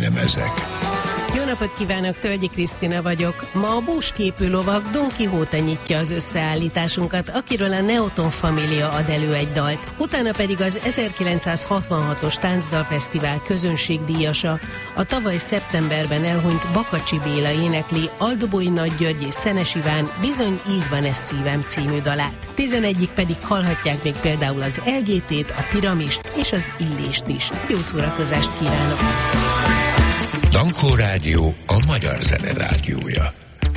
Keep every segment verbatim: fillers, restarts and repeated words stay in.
Aranynemezek. Jó napot kívánok, Tölgyi Krisztina vagyok. Ma a búsképű lovag Don Quixote nyitja az összeállításunkat, akiről a Neoton Família ad elő egy dalt. Utána pedig az ezerkilencszázhatvanhatos Táncdalfesztivál közönségdíjasa, a tavaly szeptemberben elhunyt Bakacsi Béla énekli Aldobói Nagy György és Szenes Iván Bizony így van ez szívem című dalát. tizenegyig pedig hallhatják még például az el gé té-t, a Piramist és az Illést is. Jó szórakozást kívánok! Dankó Rádió, a magyar zene rádiója.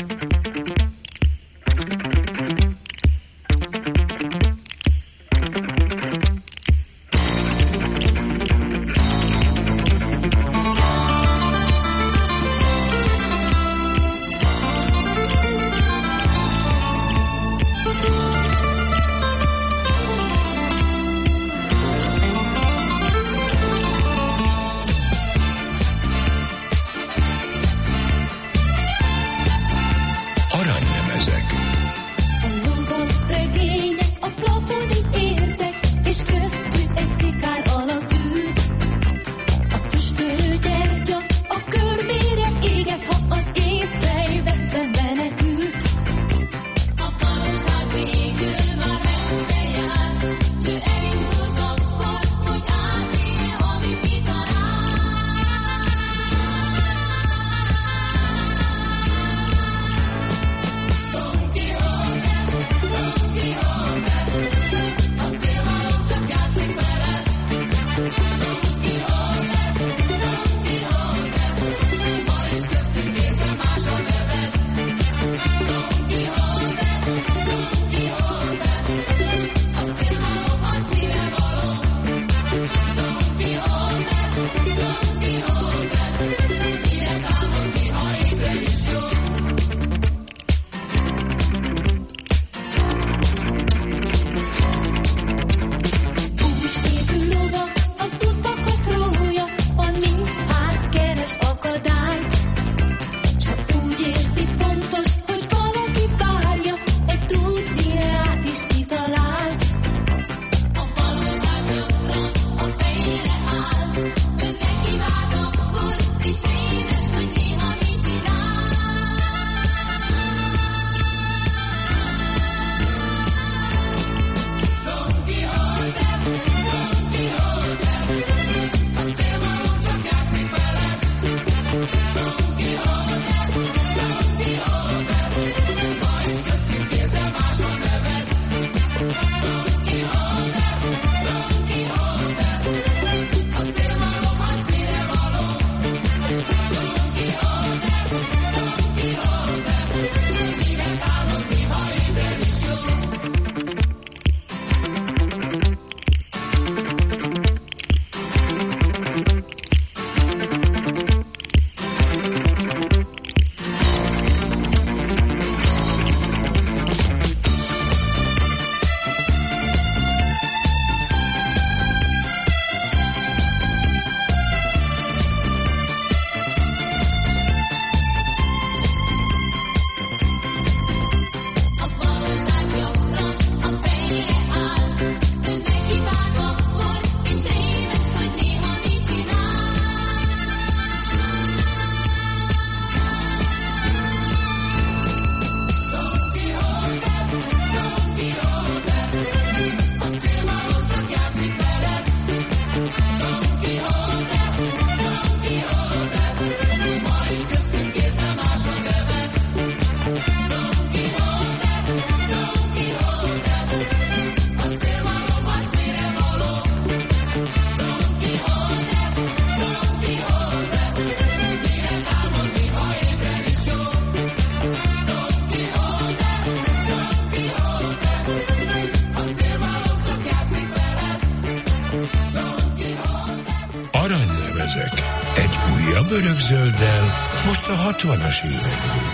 Örökzölddel, most a hatvanas évekből.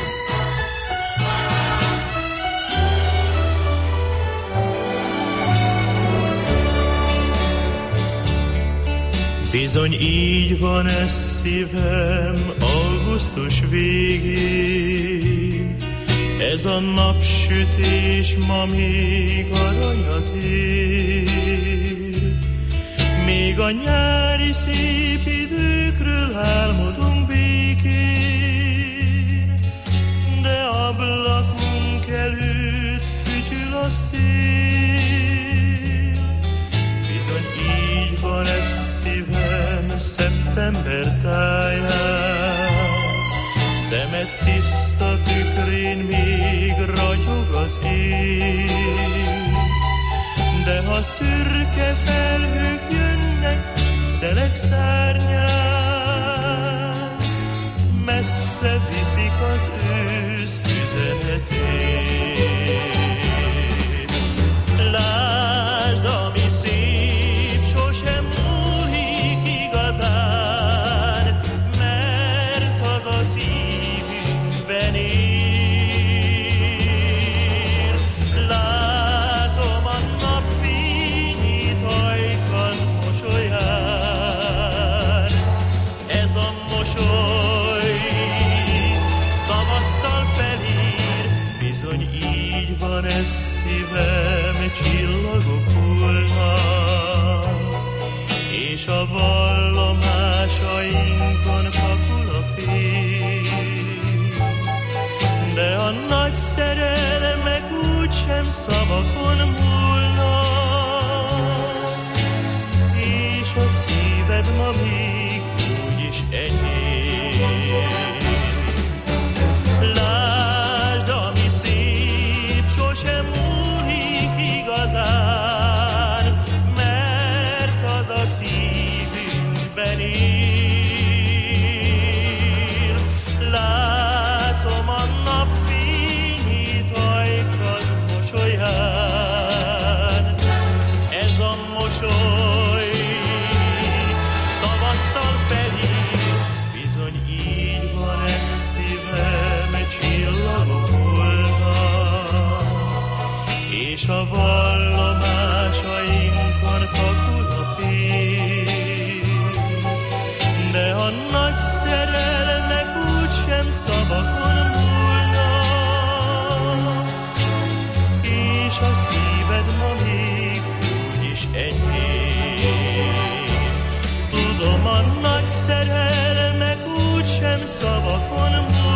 Bizony így van ez szívem augusztus végén, ez a napsütés ma még aranyat ér. Még még a nyári szép időkről álmodunk békén, de ablakunk előtt fütyül a szél. Bizony így van ez szívem szeptember táján, szemed tiszta tükrén még ragyog az ég. De ha szürke felhők jönnek szelek szárnyán, messze viszik az ősz üzenetét. Lásd, ami szép, sosem múlik igazán, mert az a szívünkben él. Ez szívem csillagok hullnak, és a vallomásainkon fakul a fény. De a nagy szerelmek úgysem szavakon múlnak, és a szíved ma még úgyis enyém. Sem múlik igazán, mert az a szívünkben él. Látom a napfényét ajkad mosolyán, ez a mosoly tavasszal felhív. Bizony így van ez szívem, csillagok és a vallomásainkon fakul a fény. De a nagy szerelmek úgysem szavakon múlnak, és a szíved ma még úgyis enyém. Tudom, a nagy szerelmek úgysem szavakon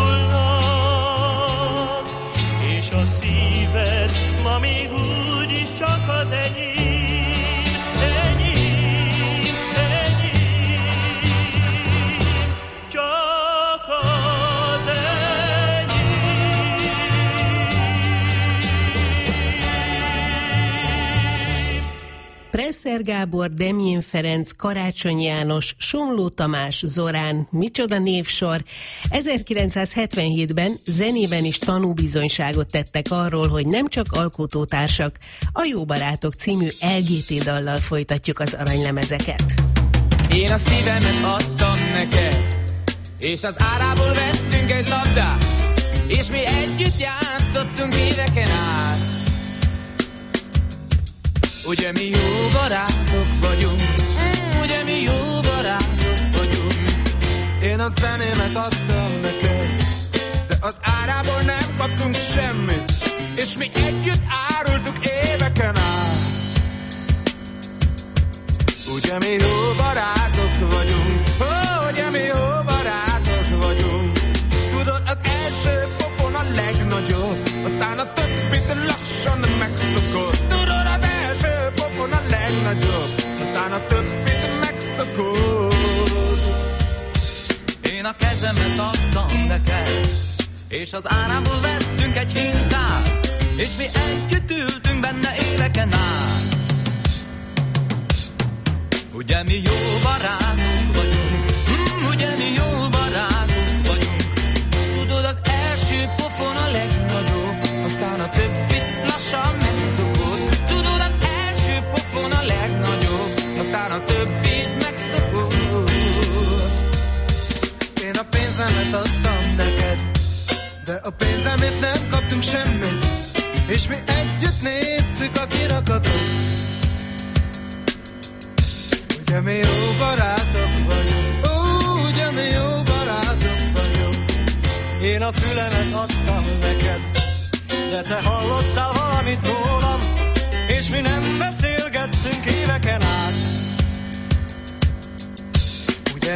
múlnak, és a szíved ma még úgyis csak az enyém, enyém, enyém, csak az enyém. Presser Gábor, Demjén Ferenc, Karácsony János, Somló Tamás, Zorán, micsoda névsor. ezerkilencszázhetvenhétben zenében is tanúbizonyságot tettek arról, hogy nem csak alkotótársak, a Jó Barátok című el gé té dallal folytatjuk az aranylemezeket. Én a szívemet adtam neked, és az árából vettünk egy labdát, és mi együtt játszottunk éveken át. Ugye mi jó barátok vagyunk, mm, ugye mi jó barátok vagyunk. Én a zenémet adtam neked, de az árából nem kaptunk semmit, és mi együtt árultuk éveken át. Ugye mi jó barátok vagyunk, oh, ugye mi jó barátok vagyunk. Tudod, az első pofon a legnagyobb, aztán a többit lassan megszokod. Tudod, az első pofon a legnagyobb, aztán a többit megszokod. Én a kezemet adtam neked, és az árából vettünk egy hintát, és mi együtt ültünk benne éveken át. Ugye mi jó barátok vagyunk, mm, ugye mi jó barátok vagyunk. Tudod, az első pofon a legnagyobb, aztán a többit lassan megszokod. Tudod, az első pofon a legnagyobb, aztán a többit megszokod. Én a pénzemet adtam neked, de a pénzemért nem kaptunk semmit, és mi együtt néztük a kirakatot. Ugye mi jó barátok vagyunk, ó, ugye mi jó barátok vagyunk. Én a fülemet adtam neked, de te hallottál valamit rólam, és mi nem beszélgettünk éveken át.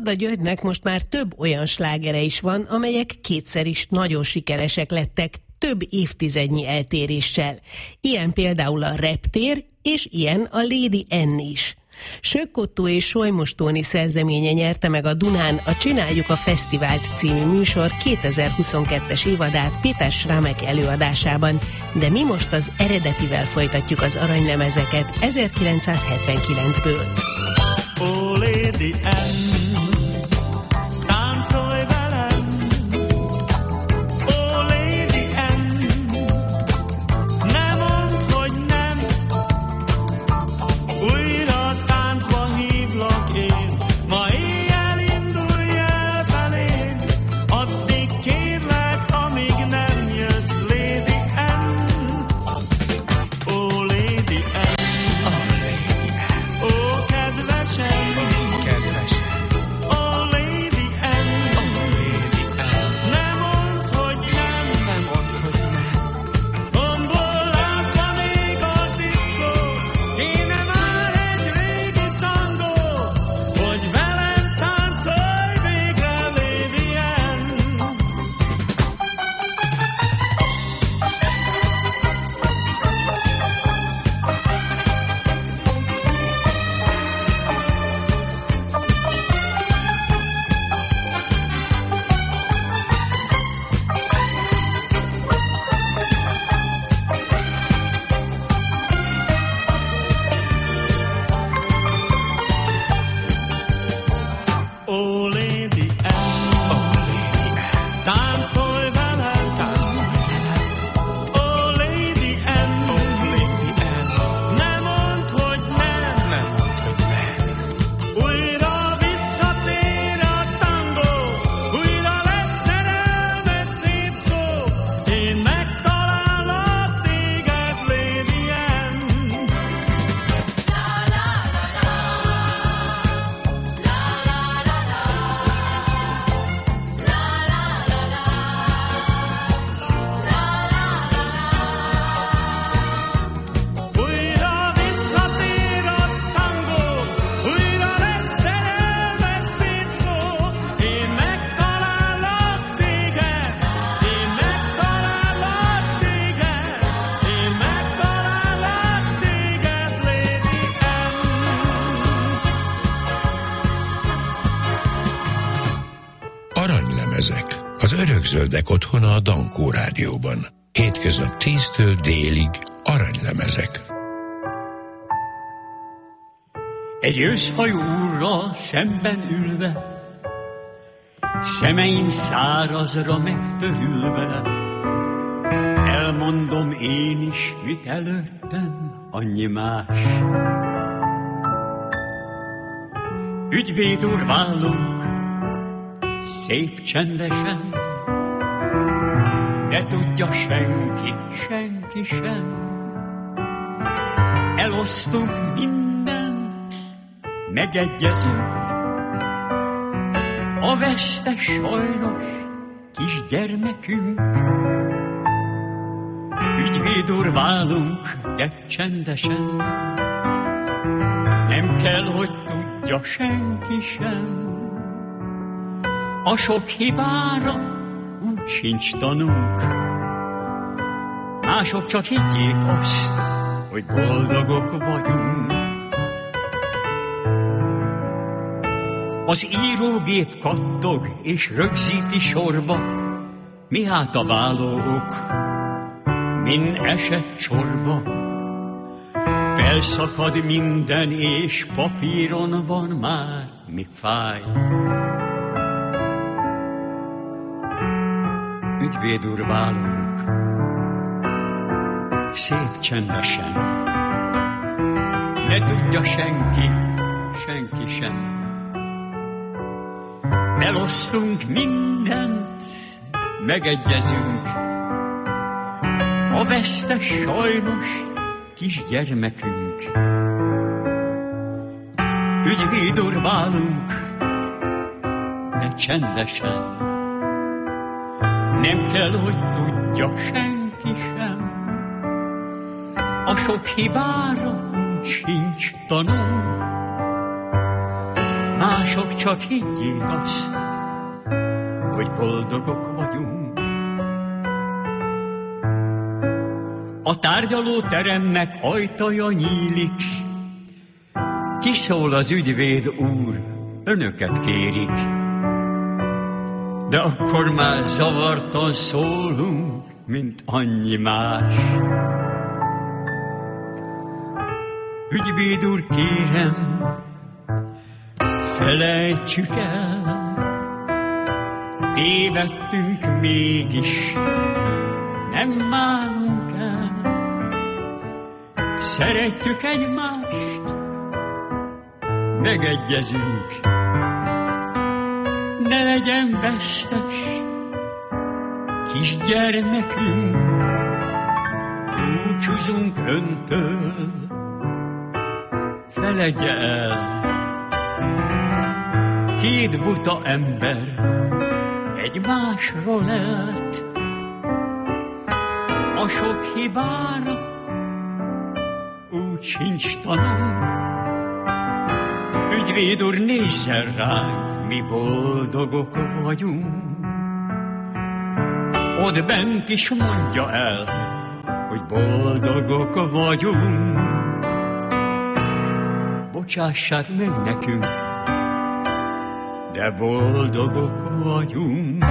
Varda Györgynek most már több olyan slágere is van, amelyek kétszer is nagyon sikeresek lettek, több évtizednyi eltéréssel. Ilyen például a Reptér, és ilyen a Lady N is. Sökkottó és Solymos Tóni szerzeménye nyerte meg a Dunán a Csináljuk a Fesztivált című műsor kétezer-huszonkettes évadát Péter Schramek előadásában, de mi most az eredetivel folytatjuk az aranylemezeket ezerkilencszázhetvenkilencből. Ó, Lady N, táncolj velem! Ó, Lady N, ne mondd, hogy nem! Újra táncba hívlak én, ma éjjel indulj el felém, addig kérlek, amíg nem jössz, Lady N. Ó, Lady N, ó, kedvesem! Oh, Lady N, ne mondd, hogy nem, gomból lázban ég a diszkó, kéne már egy régi tangó, hogy velem táncolj végre, Lady N. Oh, Lady N, táncolj velem, oh, Lady N, ne mondd, hogy nem, újra visszatér a tangó, újra lesz szerelmes szép szó, én megtalálok téged, Lady N. Újra visszatér a tangó, újra lesz szerelmes szép szó, én megtalálok téged, én megtalálok téged, én megtalálok téged, Lady N. Aranylemezek. Az örökzöldek otthona a Dankó Rádióban. Hétköznap tíztől délig aranylemezek. Egy őszhajú úrral szemben ülve, szemeim szárazra megtörülve, elmondom én is, mit előttem, annyi más. Ügyvéd úr, vállunk, szép csendesen, de tudja senki, senki sem. Elosztunk mindent, megegyezünk, a vesztes sajnos kisgyermekünk. Ügyvéd úr, válunk, de csendesen, nem kell, hogy tudja senki sem. A sok hibára úgy sincs tanunk, mások csak higgyék azt, hogy boldogok vagyunk. Az írógép kattog és rögzíti sorba, mi hát a válóok, min esett csorba. Felszakad minden, és papíron van már, mi fáj. Ügyvéd úr, válunk, szép csendesen, ne tudja senki, senki sem. Elosztunk mindent, megegyezünk, a vesztes sajnos kisgyermekünk. Ügyvéd úr, válunk, de csendesen, nem kell, hogy tudja senki sem. A sok hibára sincs tanunk, mások csak higgyék azt, hogy boldogok vagyunk. A tárgyalóteremnek ajtaja nyílik, kiszól az ügyvéd úr, önöket kérik. De akkor már zavartan szólunk, mint annyi más. Ügyvéd úr, kérem, felejtsük el, tévedtünk mégis, nem válunk el. Szeretjük egymást, megegyezünk, ne legyen vesztes kisgyermekünk. Búcsúzunk öntől, feledje el, két buta ember egymásról élt. A sok hibára úgy sincs tanunk. Ügyvéd úr, nézzen ránk, mi boldogok vagyunk. Ott bent is mondja el, hogy boldogok vagyunk. Bocsássák meg nekünk, de boldogok vagyunk.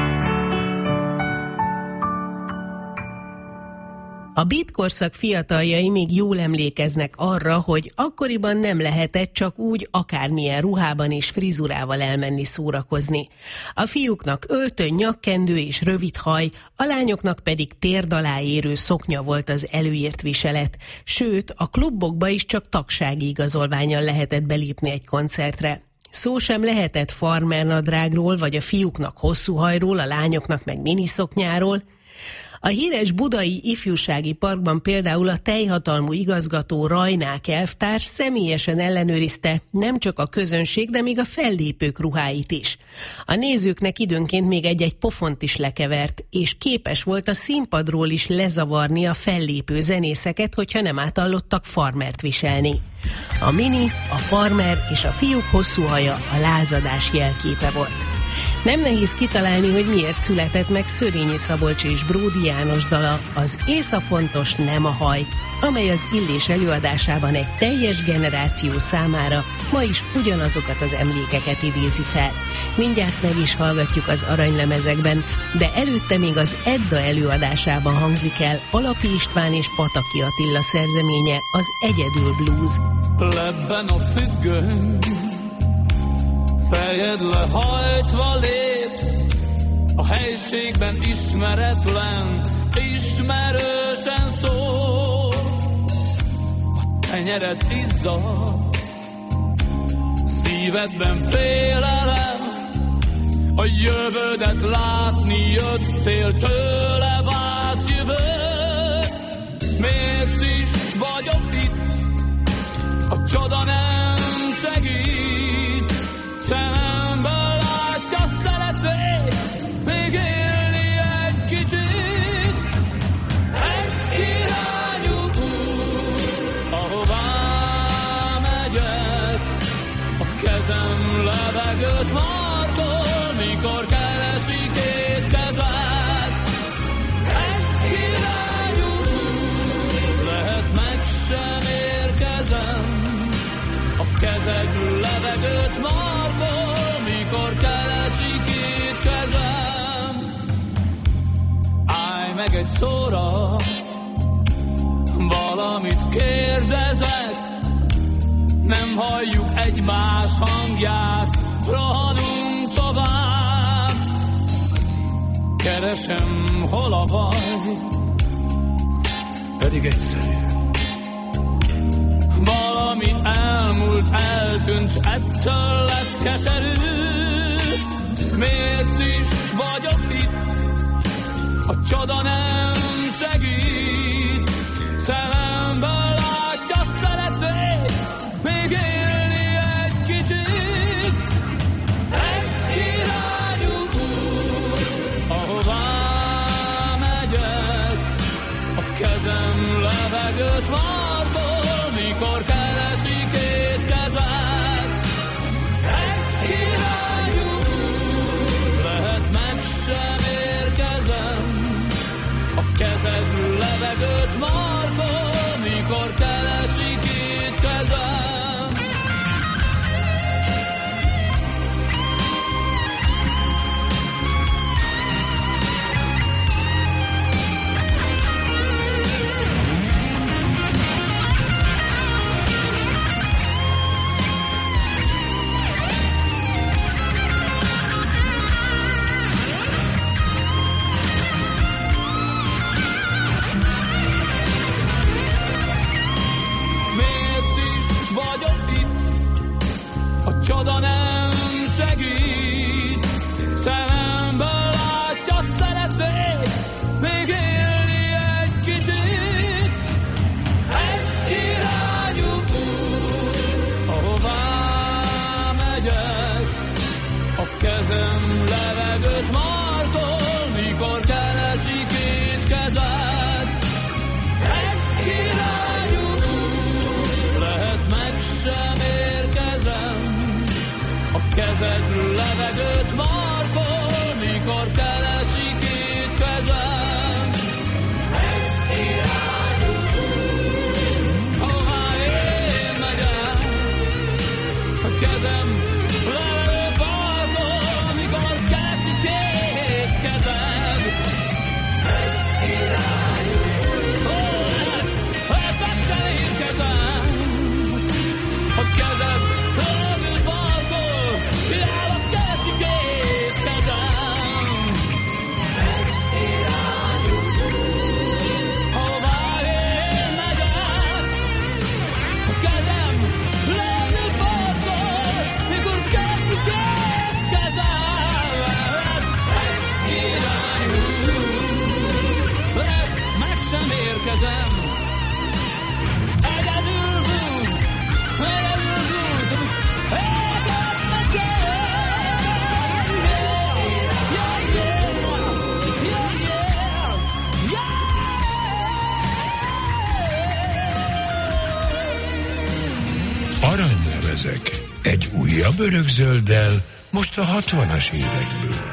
A beat korszak fiataljai még jól emlékeznek arra, hogy akkoriban nem lehetett csak úgy akármilyen ruhában és frizurával elmenni szórakozni. A fiúknak öltön, nyakkendő és rövid haj, a lányoknak pedig térd alá érő szoknya volt az előírt viselet, sőt, a klubokba is csak tagsági igazolvánnyal lehetett belépni egy koncertre. Szó sem lehetett farmernadrágról, vagy a fiúknak hosszú hajról, a lányoknak meg miniszoknyáról. A híres budai ifjúsági parkban például a teljhatalmú igazgató Rajnák elvtárs személyesen ellenőrizte nem csak a közönség, de még a fellépők ruháit is. A nézőknek időnként még egy-egy pofont is lekevert, és képes volt a színpadról is lezavarni a fellépő zenészeket, hogyha nem átallottak farmert viselni. A mini, a farmer és a fiúk hosszú haja a lázadás jelképe volt. Nem nehéz kitalálni, hogy miért született meg Szörényi Szabolcs és Bródi János dala, az Észa fontos, nem a haj, amely az Illés előadásában egy teljes generáció számára ma is ugyanazokat az emlékeket idézi fel. Mindjárt meg is hallgatjuk az aranylemezekben, de előtte még az Edda előadásában hangzik el Alapi István és Pataki Attila szerzeménye, az Egyedül blues. Lebben a függöny, fejed lehajtva lépsz, a helységben ismeretlen, ismerősen szól. A tenyered izzad, szívedben félelem, a jövődet látni jöttél, tőle vársz jövőt. Miért is vagyok itt, a csoda nem segít, szemből látja, szeretnék még élni egy kicsit. Egy irányú út, ahová megyek, a kezem levegőt markol, mikor keresi két kezed. Egy irányú út, lehet meg sem érkezem, a kezed levegőt markol, mikor keresi két kezem. Állj meg egy szóra, valamit kérdezek, nem halljuk egymás hangját, rohanunk tovább. Keresem, hol a baj, pedig egyszerű. Valami elmúlt, eltűnt, ettől lett keserű. Miért is vagyok itt, a csoda nem segít, szememből látja, szeretnék még élni egy kicsit. Egy irányú út, ahová megyek, a kezem levegőt markol, mikor keresi két kezed. segít. Szememből látja, szeretnék még élni egy kicsit. Egy irányú út, ahová megyek, a kezem levegőt markol, mikor keresik két kezed. Egy irányú út, lehet meg sem érkezem, a kezed levegőt markol, mikor keresik két kezem. Egy irányú út, ahová én megyek, a kezem levegőt markol, mikor keresik két kezem. Egy irányú út, ó, lehet, lehet meg sem érkezem, a kezed levegőt markol, hiába keresik két kezem. Egy irányú út, ahová én megyek, a kezem levegőt markol, mikor keresik két kezem. Egy irányú út, lehet, meg sem érkezem. Egyedül bújsz, egyedül bújsz, egyedül megyek. Yeah, yeah, yeah, yeah, yeah. Aranylemezek. Egy újabb örökzölddel, most a hatvanas évekből.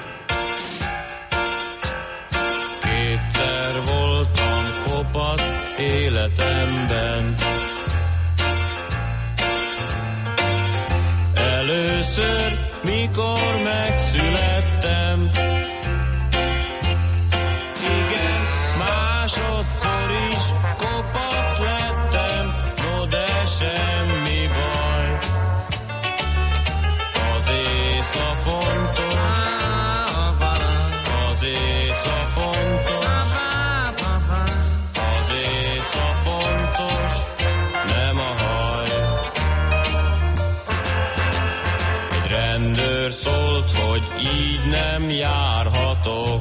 Kétszer voltam kopasz életemben. Először, mikor megszülettem. Igen, másodszor is kopasz lettem, no de semmi baj. Az észa fontos, az észa fontos, az észa fontos, nem a haj. Egy rendőr szólt, hogy így nem járhatok.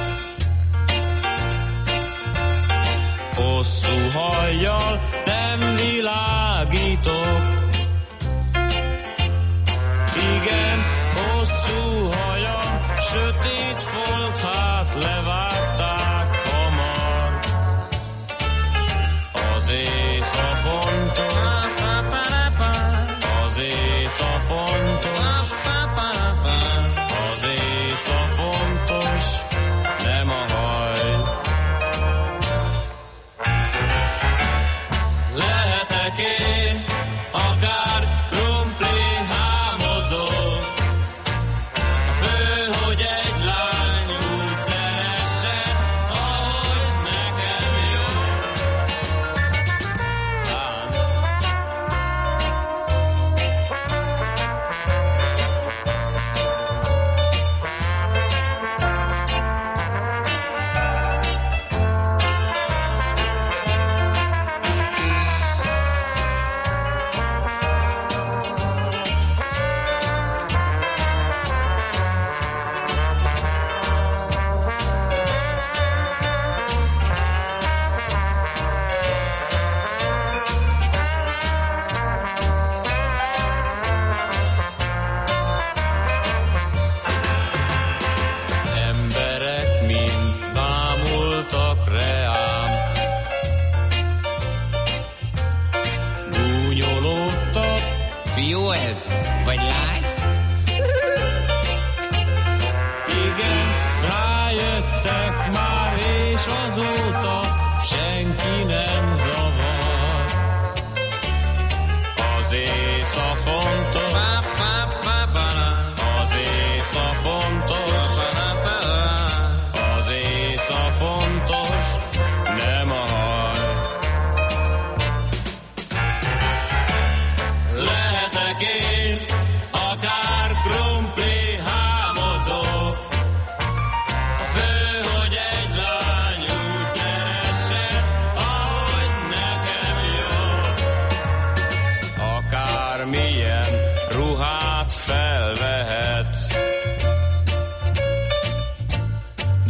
Hosszú hajjal nem világítok. Igen, hosszú hajam, sötét volt, hát levágták hamar. Az észa fontos, az észa fontos, az észa fontos, nem a haj. Lehetek én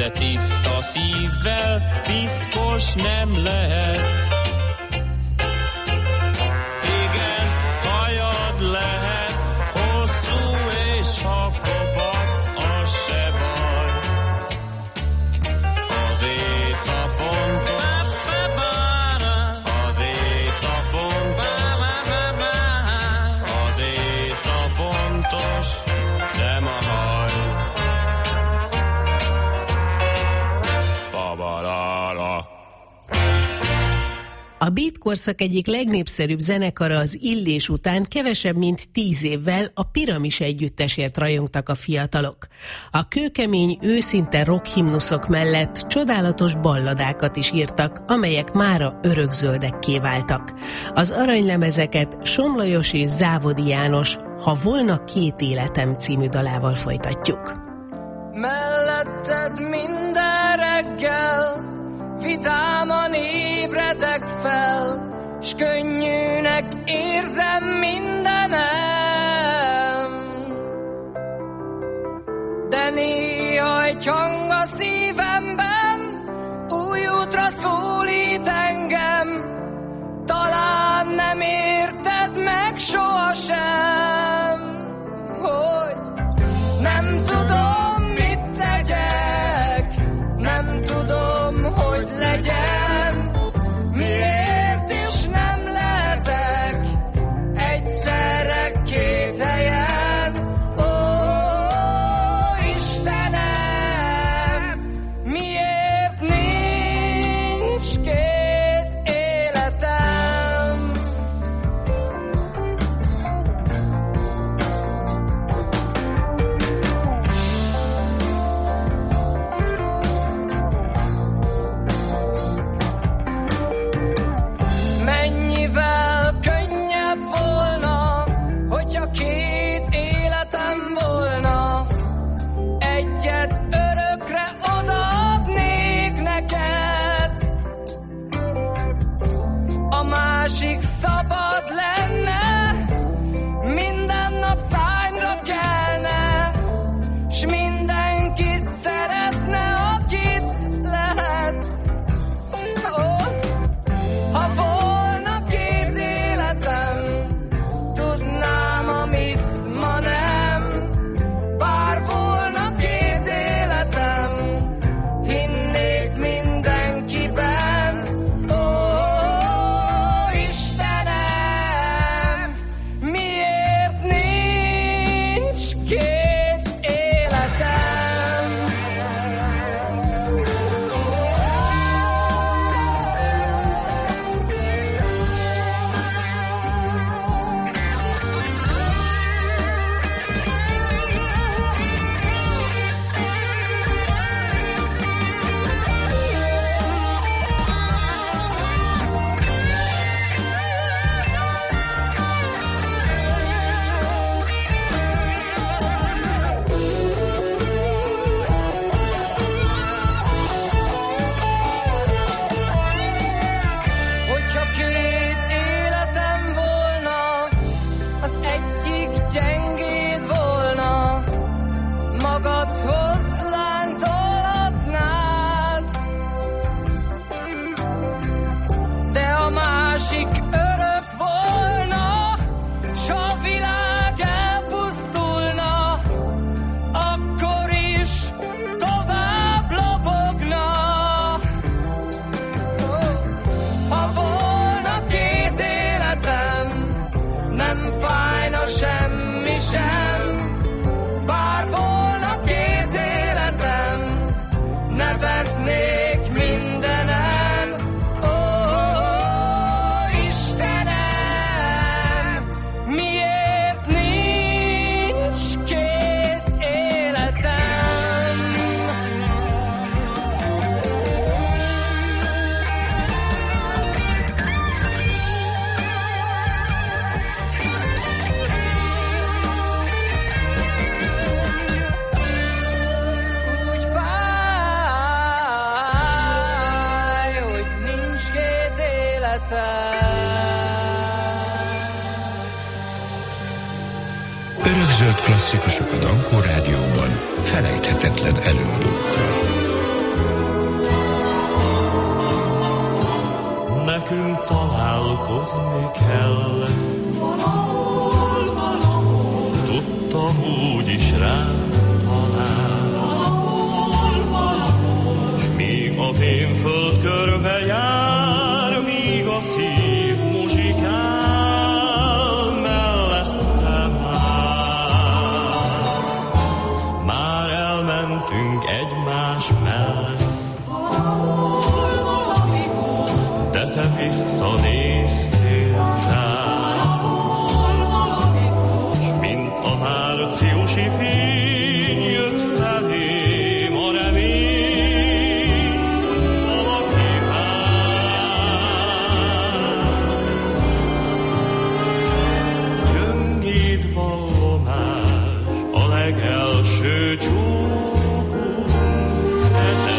de tiszta szívvel piszkos nem lehet. Igen, hajad lehet, hosszú és ha kopasz, az se baj. Az észa fontos, az észa fontos, az észa fontos, nem a haj. A beat korszak egyik legnépszerűbb zenekara az Illés után kevesebb mint tíz évvel a Piramis együttesért rajongtak a fiatalok. A kőkemény, őszinte rock himnuszok mellett csodálatos balladákat is írtak, amelyek mára örökzöldekké váltak. Az aranylemezeket Somlajos és Závodi János Ha volna két életem című dalával folytatjuk. Melletted minden reggel vidáman ébredek fel, s könnyűnek érzem mindenem. De néha egy hang a szívemben új útra szólít engem. Talán nem érted meg sohasem, hogy nem tudom, mit tegyek, nem tudom, hogy legyen, miért is nem lehetek egyszerre két helyen. Ó, Istenem, miért nincs két életem? Mennyivel könnyebb volna, hogyha két életem volna. Egyet örökre odaadnék neked, a másik szabad lenne, minden nap szányra kelne, s mindenkit szeretne, akit lehet. Oh, ha volna két életem, tudnám, amit ma nem. Bár volna két életem, hinnék mindenkiben. Ó, Istenem, miért nincs két életem? Hogyha két életem volna, az egyik gyengéd volna, magadhoz láncolhatnád, de a másik örök volna, s a világ elpusztulna, akkor is tovább lobogna. Ha volna két életem, nem fájna semmi sem. Bár volna két életem, nevetnék mindenen. Ó, Istenem, miért nincs két életem? Úgy fáj, hogy nincs két életem. Örökzöld klasszikusok a Dankó Rádióban felejthetetlen előadókkal. találkozni kellett. Valahol, valahol, tudtam úgyis rám talál. Valahol, valahol, s míg a fényföld körbe jár, míg a szív muzsikál, mellettem állsz. Már elmentünk egymás mellett, de te visszanéztél rám, s mint a márciusi fény jött felém a remény, valaki vár. Gyöngéd vallomás a legelső csókom, ezer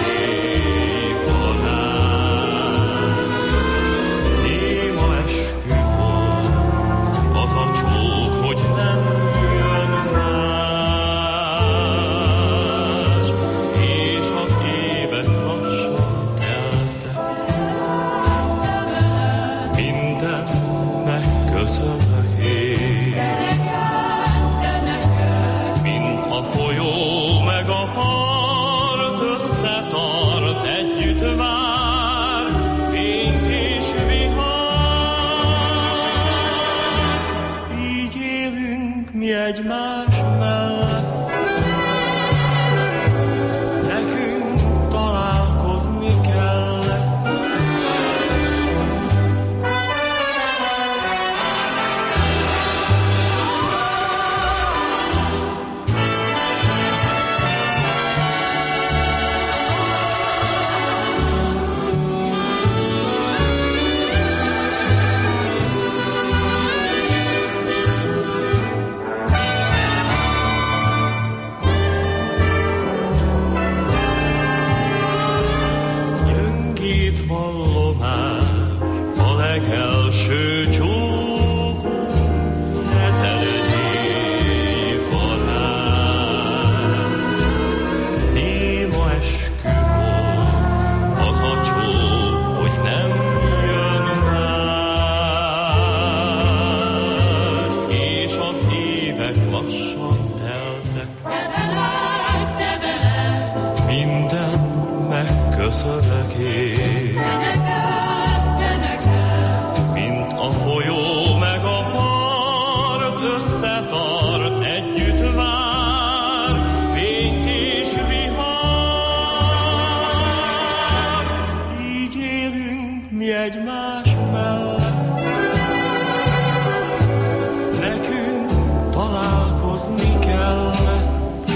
egymás mellett, nekünk találkozni kellett. Legelső csókom, ezrednyi varázs, néma eskü volt, az a csók, hogy nem jön más, és az évek lassan teltek, minden megköszönök én. A folyó meg a part összetart, együtt vár, fényt és vihar. Így élünk mi egymás mellett, nekünk találkozni kellett.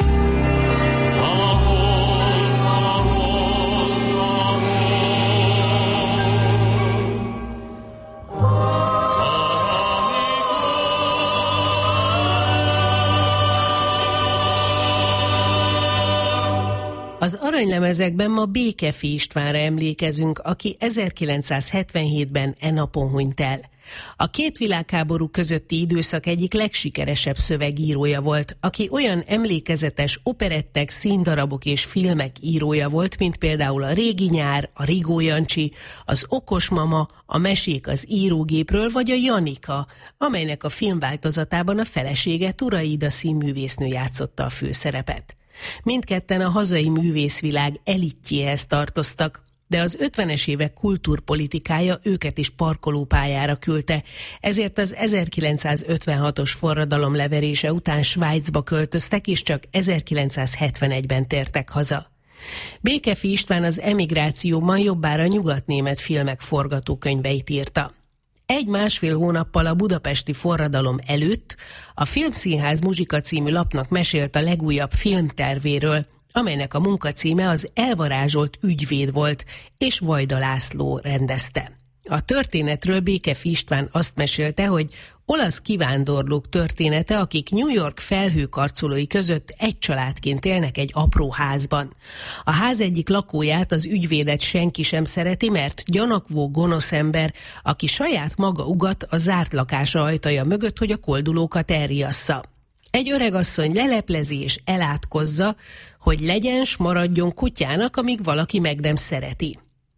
Az aranylemezekben ma Békefi Istvánra emlékezünk, aki ezerkilencszázhetvenhétben e napon hunyt el. A két világháború közötti időszak egyik legsikeresebb szövegírója volt, aki olyan emlékezetes operettek, színdarabok és filmek írója volt, mint például a Régi nyár, a Rigó Jancsi, az Okos mama, a Mesék az írógépről, vagy a Janika, amelynek a filmváltozatában a felesége Turay Ida színművésznő játszotta a főszerepet. Mindketten a hazai művészvilág elitjéhez tartoztak, de az ötvenes évek kultúrpolitikája őket is parkolópályára küldte, ezért az ezerkilencszázötvenhatos forradalom leverése után Svájcba költöztek, és csak ezerkilencszázhetvenegyben tértek haza. Békefi István az emigrációban jobbára nyugatnémet filmek forgatókönyveit írta. Egy-másfél hónappal a budapesti forradalom előtt a Filmszínház Muzsika című lapnak mesélt a legújabb filmtervéről, amelynek a munkacíme az Elvarázsolt ügyvéd volt, és Vajda László rendezte. A történetről Békefi István azt mesélte, hogy olasz kivándorlók története, akik New York felhőkarcolói között egy családként élnek egy apró házban. A ház egyik lakóját, az ügyvédet senki sem szereti, mert gyanakvó gonosz ember, aki saját maga ugat a zárt lakása ajtaja mögött, hogy a koldulókat elriassza. Egy öregasszony leleplezi és elátkozza, hogy legyen s maradjon kutyának, amíg valaki meg nem szereti.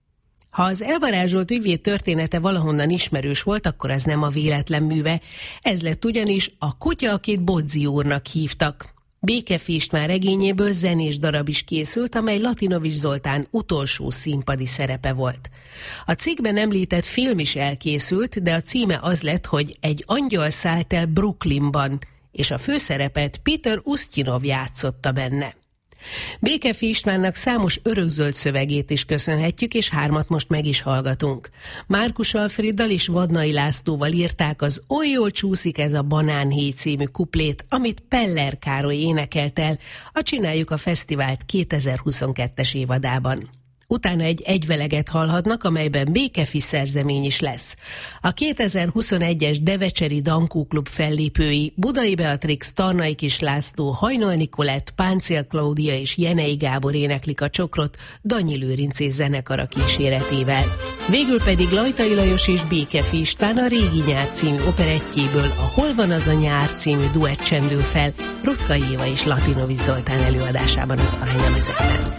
Ha az elvarázsolt ügyvéd története valahonnan ismerős volt, akkor ez nem a véletlen műve. Ez lett ugyanis a kutya, akit Bodzio úrnak hívtak. Békefi István regényéből zenés darab is készült, amely Latinovics Zoltán utolsó színpadi szerepe volt. A cikkben említett film is elkészült, de a címe az lett, hogy Egy angyal szállt el Brooklynban, és a főszerepet Peter Ustinov játszotta benne. Békefi Istvánnak számos örökzöld szövegét is köszönhetjük, és hármat most meg is hallgatunk. Márkus Alfréddal és Vadnai Lászlóval írták az Oly jól csúszik ez a banánhéj című kuplét, amit Peller Károly énekelt el a Csináljuk a Fesztivált kétezer-huszonkettes évadában. Utána egy egyveleget hallhatnak, amelyben Békefi szerzemény is lesz. A kétezer-huszonegyes Devecseri Dankó Klub fellépői Budai Beatrix, Tarnai Kis László, Hajnal Nikolett, Páncél Klaudia és Jenei Gábor éneklik a csokrot Danyi Lőrinc és zenekara kíséretével. Végül pedig Lajtai Lajos és Békefi István a Régi nyár című operettjéből a Hol van az a nyár című duett csendül fel Rutka Éva és Latinovics Zoltán előadásában az Aranylemezekben.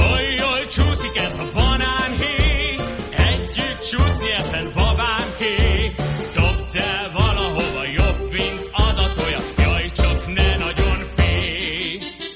Csúszik ez a banánhéj, együtt csúszni ezen babánké. Dobd el valahova jobb, mint adatolja, jaj, csak ne nagyon félj.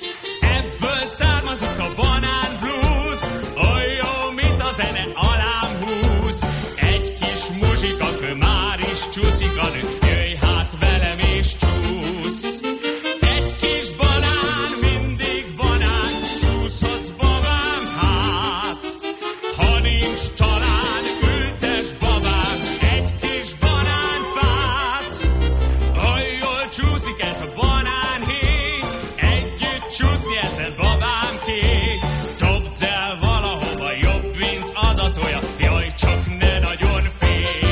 Ebből származik a banán blues, oly jó, mint a zene alám húz. Egy kis muzsikakő már is csúszik a nő, jöjj hát velem és csúsz. Egy kis banán, mindig banán, csúszhatsz babám hát. Ha nincs talán, ültes babám egy kis banánfát. Oly jól csúszik ez a banánhéj, együtt csúszni ezen babámké. Dobd el valahova jobb, mint adatolja, jaj, csak ne nagyon félj.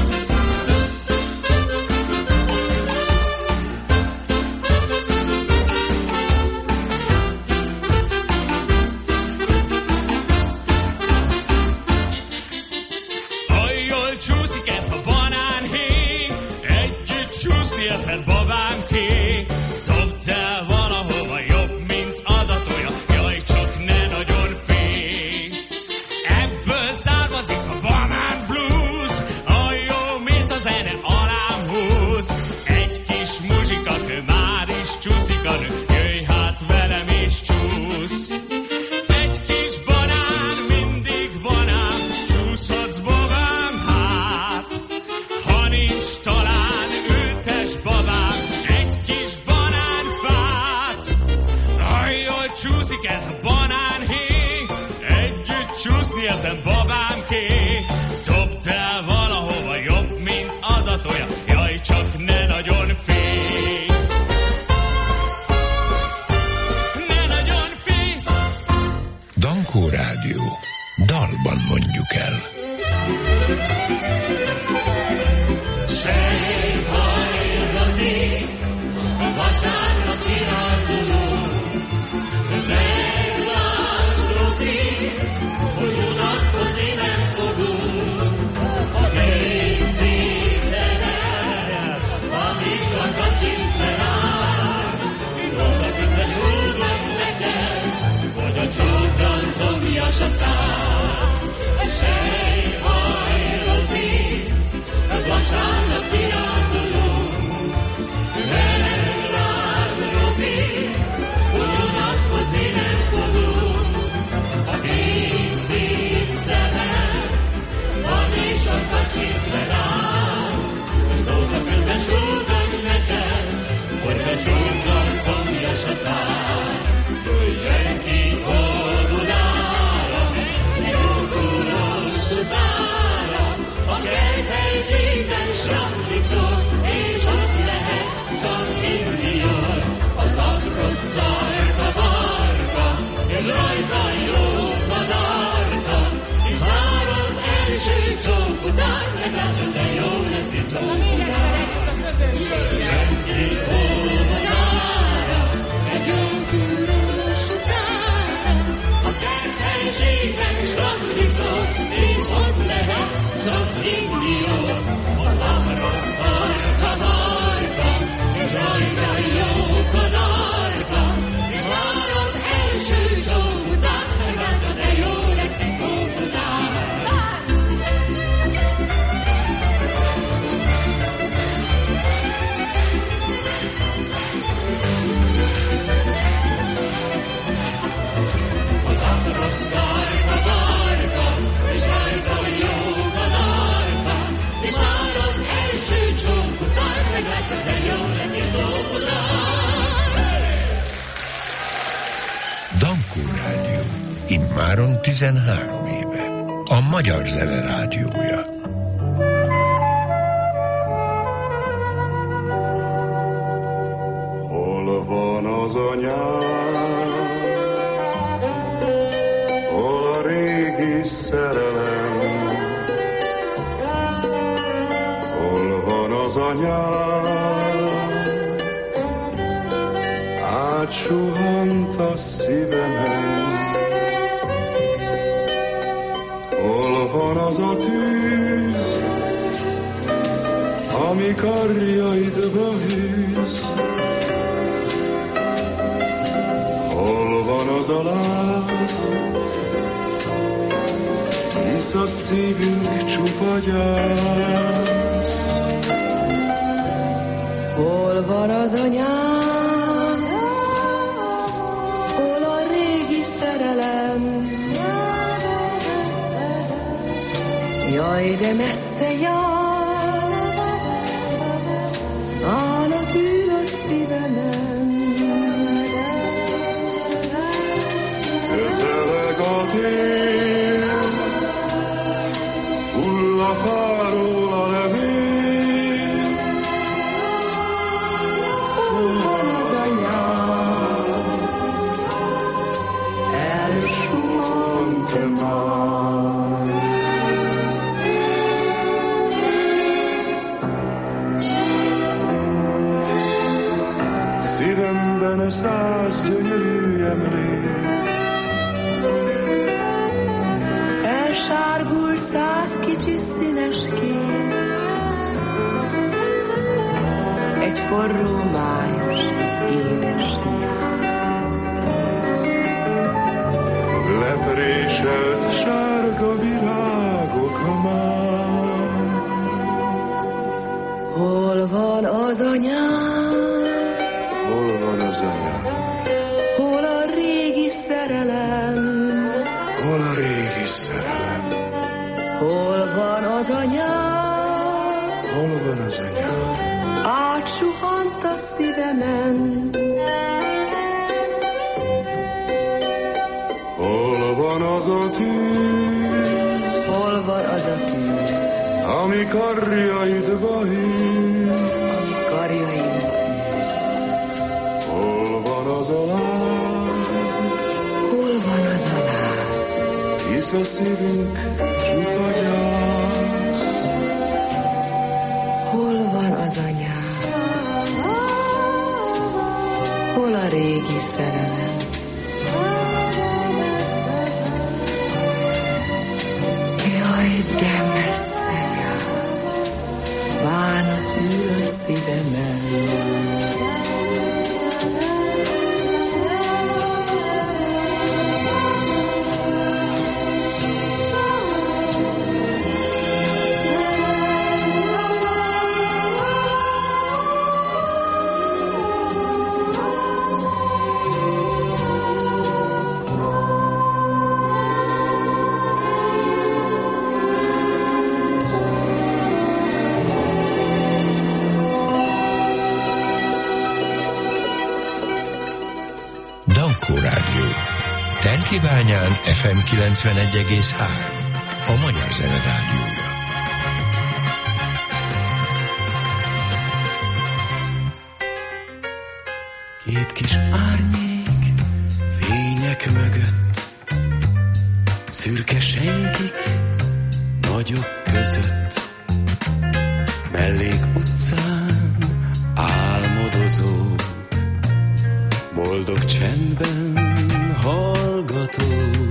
Oly jól csúszik ez a banánhéj, együtt csúszni ezen babámké. Dobd el valahova jobb, mint adatolja, jaj, csak ne nagyon félj. Ebből származik a banán blues, oly jó, mint a zene alám húz. Egy kis muzsikakő már is csúszik a nő, jöjj hát velem és csúsz. Egy kis banán, mindig banán, csúszhatsz babám hát. Ha nincs talán, ültes babám egy kis banánfát. Oly jól csúszik ez a banánhéj, együtt csúszni ezen babámké. Dobd el valahova jobb, mint adatolja, jaj, csak ne nagyon félj. Ne nagyon félj. Dankó Rádió. Dalban mondjuk el. Sejhajrozik, vasárnap kirándulunk. Meglásd, Rozi, hogy unatkozni nem fogunk. A két szép szemed, a kis a kacsint lerád. Róla közben súgom neked, hogy a csókban szomjas a szád. Sejhajrozik, vasárnap kirándulunk. Meglásd, Rozi, hogy unatkozni nem fogunk. A két szép szemed, van és a kacsit lerád. És dolga közben súgom neked, hogy becsókra szomjas a szád. Jöjjön ki Óbudára, egy ókulos zára, a kerthelységben srangliszol, és ott lehet csak inni jól. Az akrosz tarka barka, és rajta jók a darka, és már az első csók után, meglátson, de jó lesz itt lók után. Jöjjön ki Óbudára, egy ókulos zára, a kerthelységben srangliszol, és ott lehet csak inni jól. Az akrosz tarka barka, és rajta jók a darka, és már az első csók után, meglátod, de jó lesz egy kók után. immáron tizenhárom éve. A Magyar Zene Rádiója. Hol van az anyám? Hol a régi szerelem? Hol van az anyám? Átsuhant a szívemen. Hol van az a tűz, ami karjaidba hűz? Hol van az a láz, hisz a szívünk csupa gyász? Hol van az anyám, hol a régi szerelem? Jaj, de messze jár, állnak ül a szívemen. Közeleg a tél, hull a fáról a levél. Hol van az anyám, elsuhant-e már? Szívemben száz gyönyörű emlék, elsárgul száz kicsi színes kép. Egy forró május, egy édes nyár. lepréselt sárga virágok már. Hol van az anyám? Hol van az anyám? Hol a régi szerelem? Hol a régi szerelem? Hol van az anyám? Hol van az anyám? Átsuhant a szívemen. Hol van az a tűz? Hol van az a tűz? Ami karjaidba hűz. Ami karjaidba hűz. Hol van az a láz? Hol van az a láz? Hisz a szívünk csupa gyász. Hol van az anyám? Hol a régi szerelem? Jaj, de messze jár, bánat ül a szívemen. Telkibányán ef em kilencvenegy egész három. A Magyar Zene Rádiója. Két kis árnyék fények mögött, szürke senkik nagyok között, mellék utcán álmodozó, boldog csendben hallgató.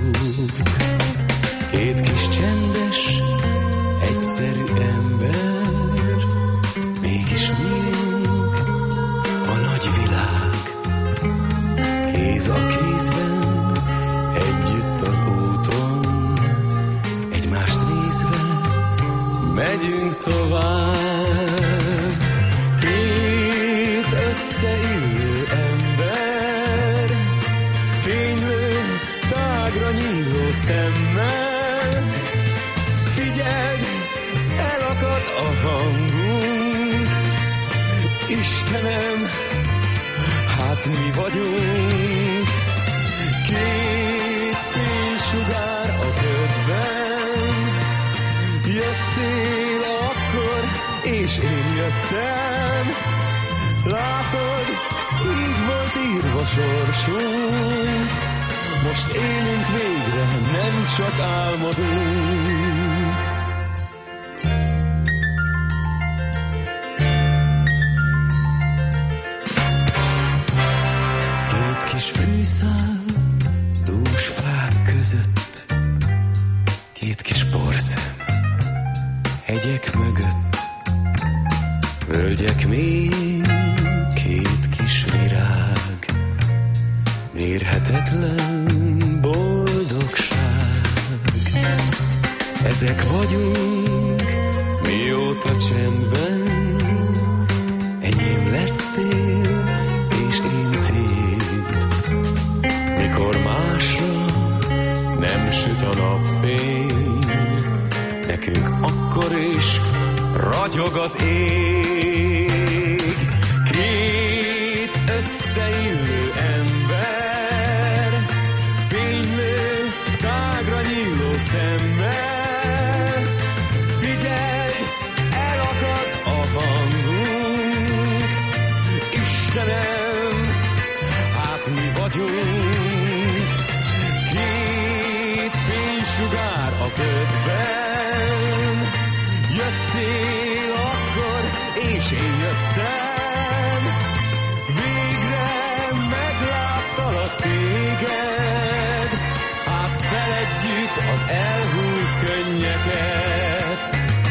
Két kis csendes, egyszerű ember, mégis miénk a nagy világ. Kéz a kézben, együtt az úton, egymást nézve megyünk tovább. Két összeillő ember, fénylő, tágra nyíló szemmel. Figyeld, elakad a hangunk, Istenem, hát mi vagyunk. Két jöttem. Látod, így volt írva sorsunk, most élünk végre, nem csak álmodunk. Két kis fűszál, dús fák között, két kis porszem, hegyek mögött, völgyek mélyén, két kis virág, mérhetetlen boldogság. Ezek vagyunk, mióta csendben enyém lettél, és én tiéd. Mikor másra nem süt a napfény, nekünk akkor is ragyog az ég. Két összeillő ember, fénylő, tágra nyíló szemmel. Figyelj, elakad a hangunk, Istenem, hát mi vagyunk. Két fénysugár a ködben, jöttél akkor, és én jöttem. Végre megláttalak téged, hát feledjük az elhúlt könnyeket.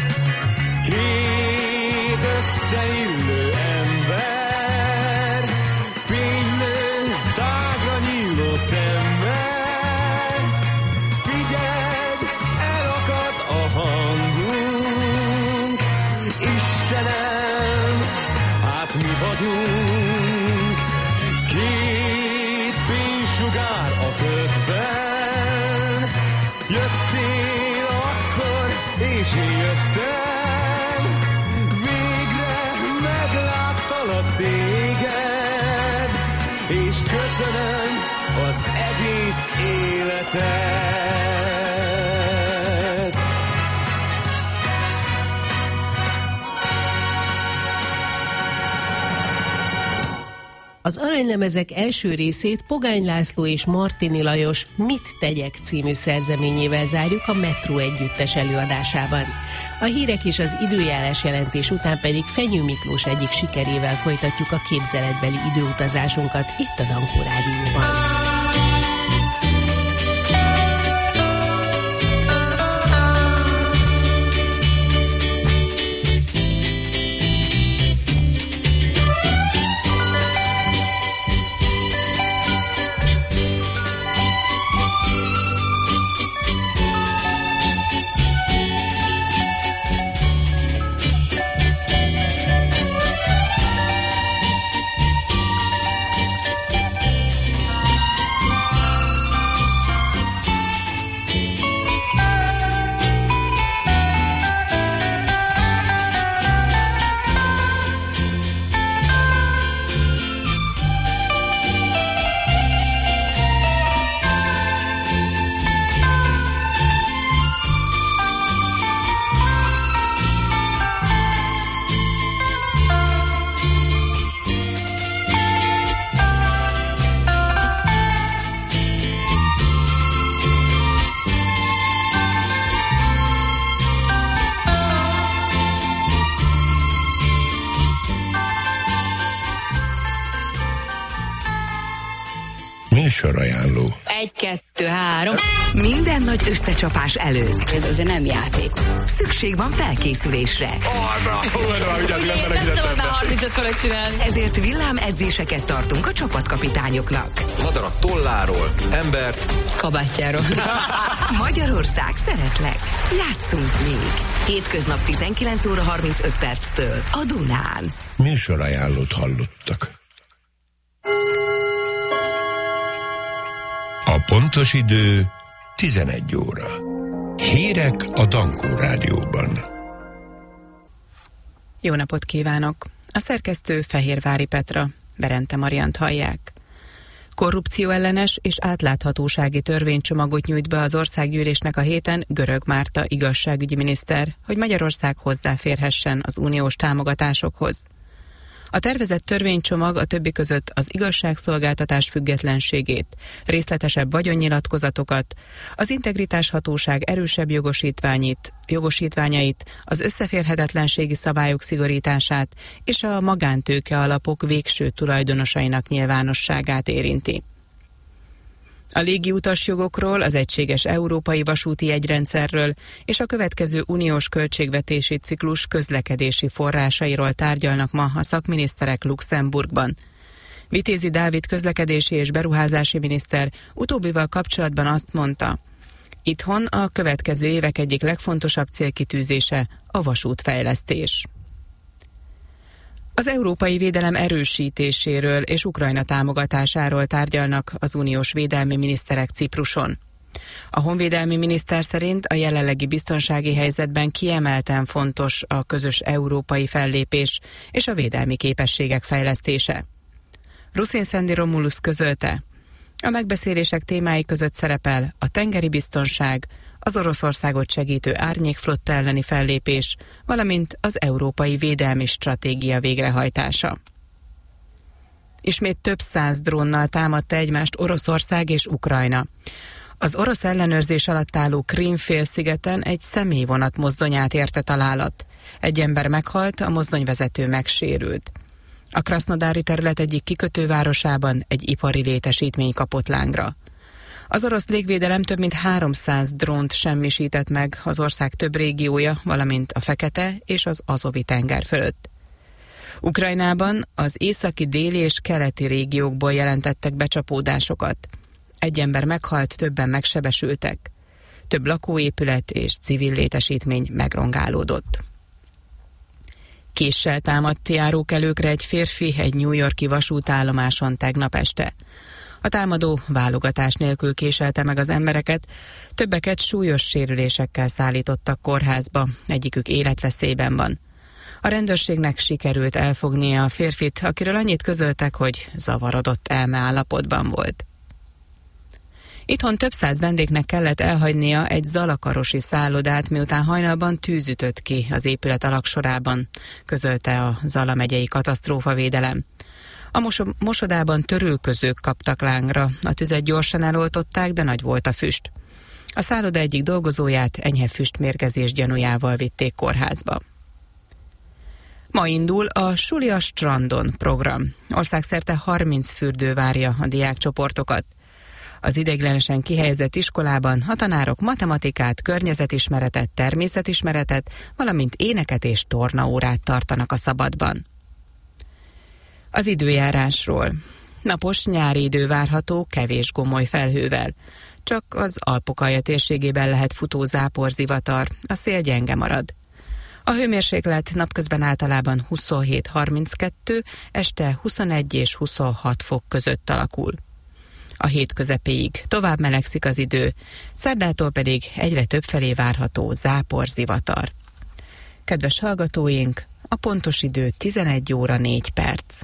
Két összeillő ember, fénylő, tágra nyíló szemmel. Figyeld, elakad a hangunk, Istenem, hát mi vagyunk. Két fénysugár a ködben, jöttél akkor, és én jöttem. Végre megláttalak téged, és köszönöm az egész életet. Az aranylemezek első részét Pogány László és Martini Lajos Mit tegyek című szerzeményével zárjuk a Metró együttes előadásában. A hírek és az időjárás jelentés után pedig Fenyő Miklós egyik sikerével folytatjuk a képzeletbeli időutazásunkat itt a Dankó Rádióban. Műsorajánló. Egy, kettő, három. Minden nagy összecsapás előtt. Ez azért nem játék. Szükség van felkészülésre. Ugye, nem szabad már harmincöt fölött csinálni. Ezért villámedzéseket tartunk a csapatkapitányoknak. Madarat tolláról, embert kabátjáról. Magyarország, szeretlek. Játszunk még. Hétköznap tizenkilenc óra harmincöt perctől a Dunán. Műsorajánlót hallottak. A pontos idő tizenegy óra. Hírek a Dankó Rádióban. Jó napot kívánok! A szerkesztő Fehérvári Petra, Berente Mariant hallják. Korrupcióellenes és átláthatósági törvénycsomagot nyújt be az országgyűlésnek a héten Görög Márta igazságügyi miniszter, hogy Magyarország hozzáférhessen az uniós támogatásokhoz. A tervezett törvénycsomag a többi között az igazságszolgáltatás függetlenségét, részletesebb vagyonnyilatkozatokat, az integritáshatóság erősebb jogosítványait, jogosítványait, az összeférhetetlenségi szabályok szigorítását és a magántőke alapok végső tulajdonosainak nyilvánosságát érinti. A légiutas jogokról, az egységes európai vasúti jegyrendszerről és a következő uniós költségvetési ciklus közlekedési forrásairól tárgyalnak ma a szakminiszterek Luxemburgban. Vitézi Dávid közlekedési és beruházási miniszter utóbbival kapcsolatban azt mondta, itthon a következő évek egyik legfontosabb célkitűzése a vasútfejlesztés. Az európai védelem erősítéséről és Ukrajna támogatásáról tárgyalnak az uniós védelmi miniszterek Cipruson. A honvédelmi miniszter szerint a jelenlegi biztonsági helyzetben kiemelten fontos a közös európai fellépés és a védelmi képességek fejlesztése. Ruszin Szendi Romulus közölte, a megbeszélések témái között szerepel a tengeri biztonság, az Oroszországot segítő árnyékflotta elleni fellépés, valamint az európai védelmi stratégia végrehajtása. Ismét több száz drónnal támadta egymást Oroszország és Ukrajna. Az orosz ellenőrzés alatt álló Krím-félszigeten egy személyvonat mozdonyát érte találat. Egy ember meghalt, a mozdonyvezető megsérült. A krasznodári terület egyik kikötővárosában egy ipari létesítmény kapott lángra. Az orosz légvédelem több mint háromszáz drónt semmisített meg az ország több régiója, valamint a Fekete és az Azovi tenger fölött. Ukrajnában az északi, déli és keleti régiókból jelentettek becsapódásokat. Egy ember meghalt, többen megsebesültek. Több lakóépület és civil létesítmény megrongálódott. Késsel támadt járókelőkre egy férfi egy New York-i vasútállomáson tegnap este. A támadó válogatás nélkül késelte meg az embereket, többeket súlyos sérülésekkel szállítottak kórházba, egyikük életveszélyben van. A rendőrségnek sikerült elfognia a férfit, akiről annyit közöltek, hogy zavarodott elmeállapotban volt. Itthon több száz vendégnek kellett elhagynia egy zalakarosi szállodát, miután hajnalban tűz ütött ki az épület alagsorában, közölte a Zala megyei katasztrófavédelem. A mos- mosodában törülközők kaptak lángra, a tüzet gyorsan eloltották, de nagy volt a füst. A szálloda egyik dolgozóját enyhe füstmérgezés gyanújával vitték kórházba. Ma indul a Suli a strandon program. Országszerte harminc fürdő várja a diákcsoportokat. Az ideiglenesen kihelyezett iskolában a tanárok matematikát, környezetismeretet, természetismeretet, valamint éneket és tornaórát tartanak a szabadban. Az időjárásról. Napos nyári idő várható, kevés gomoly felhővel. Csak az Alpok-alja térségében lehet futó záporzivatar, a szél gyenge marad. A hőmérséklet napközben általában huszonhét harminckettő, este huszonegy és huszonhat fok között alakul. A hét közepéig tovább melegszik az idő, szerdától pedig egyre többfelé várható záporzivatar. Kedves hallgatóink, a pontos idő tizenegy óra négy perc.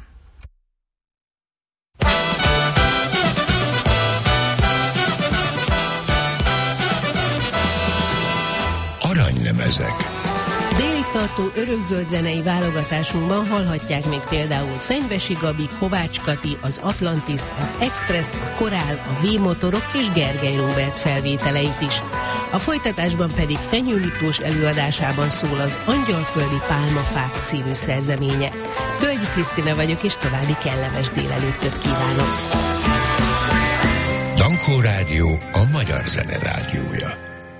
Aranylemezek. Délig tartó örökzöld zenei válogatásunkban hallhatják még például Fenyvesi Gabi, Kovács Kati, az Atlantis, az Express, a Korál, a V-motorok és Gergely Róbert felvételeit is. A folytatásban pedig Fenyő Miklós előadásában szól az Angyalföldi Pálmafák című szerzeménye. Tölgyi Krisztina vagyok, és további kellemes délelőttöt kívánok. Dankó Rádió, a magyar zene rádiója.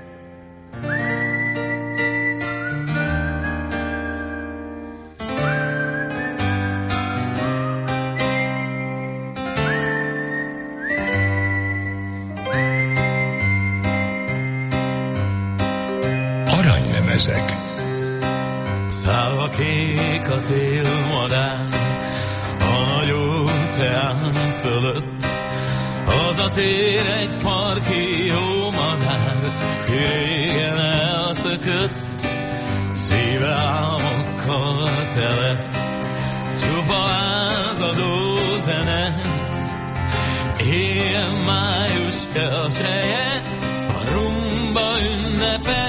Aranylemezek. Szálva kék a télmadár a nagy óceán fölött, hazatér egy parki jó madár, ki régen elszökött, szíve álmokkal tele, csupa lázadó zene, Ilyen május elsője, a rumba ünnepe,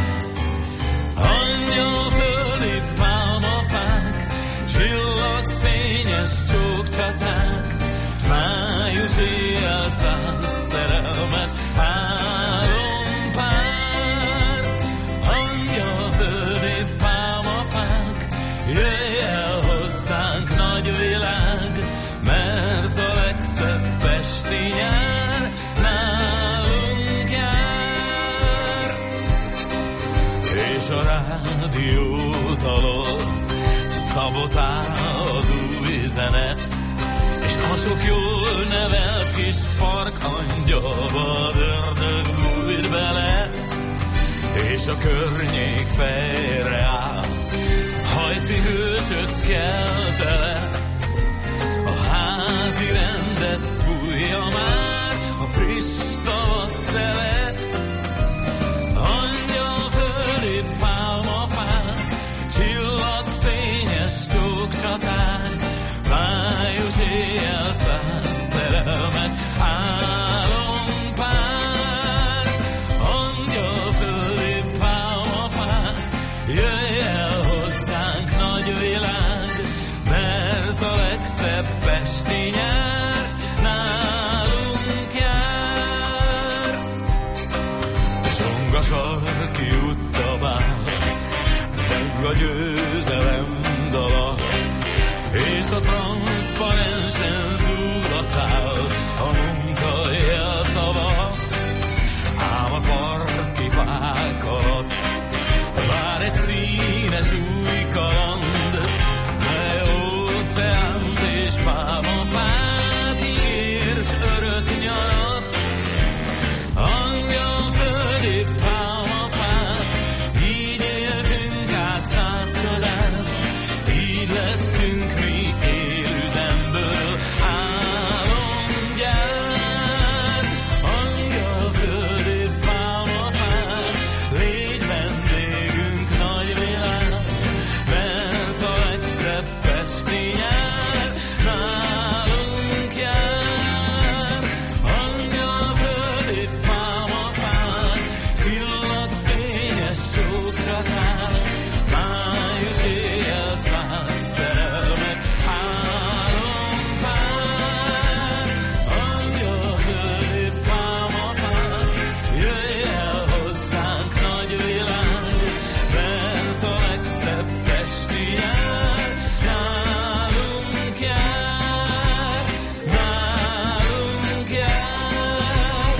angyalföldi pálmafák, csillagfényes csókcsaták, s május éjjel száz szerelmes álompár. Angyalföldi pálmafák, jöjj el hozzánk nagy világ, mert a legszebb pesti nyár nálunk jár. És a rádiót alól szabotál az új zene, és a sok jól nevelt kis parkangyalba az ördög bújt bele, és a környék fejre áll, hajci hősökkel tele. A házi rendet fújja már a friss tavasz szele. Angyalföldi pálmafák, csillagfényes csókcsaták, május éjjel száz szerelmes álompár. Angyalföldi pálmafák, jöjj el hozzánk nagy világ, mert a legszebb pesti nyár nálunk jár. Zsong a sarki utcabál, zeng a győzelem dala, és a transzparensen zúg a szál a munka jelszava. Ám a parti fák alatt vár egy színes új kaland, mely óceánt és pálmafát ír, s örök nyarat. Angyalföldi pálmafák, így éltünk át száz csodát, így lettünk mi élőzemből álomgyár. Angyalföldi pálmafák, légy vendégünk nagy világ, mert a legszebb pesti nyár nálunk jár. Angyalföldi pálmafák, csillagfényes csókcsaták, május éjjel száz szerelmes álompár. Angyalföldi pálmafák, jöjj el hozzánk nagy világ, mert a legszebb pesti nyár nálunk jár, nálunk jár,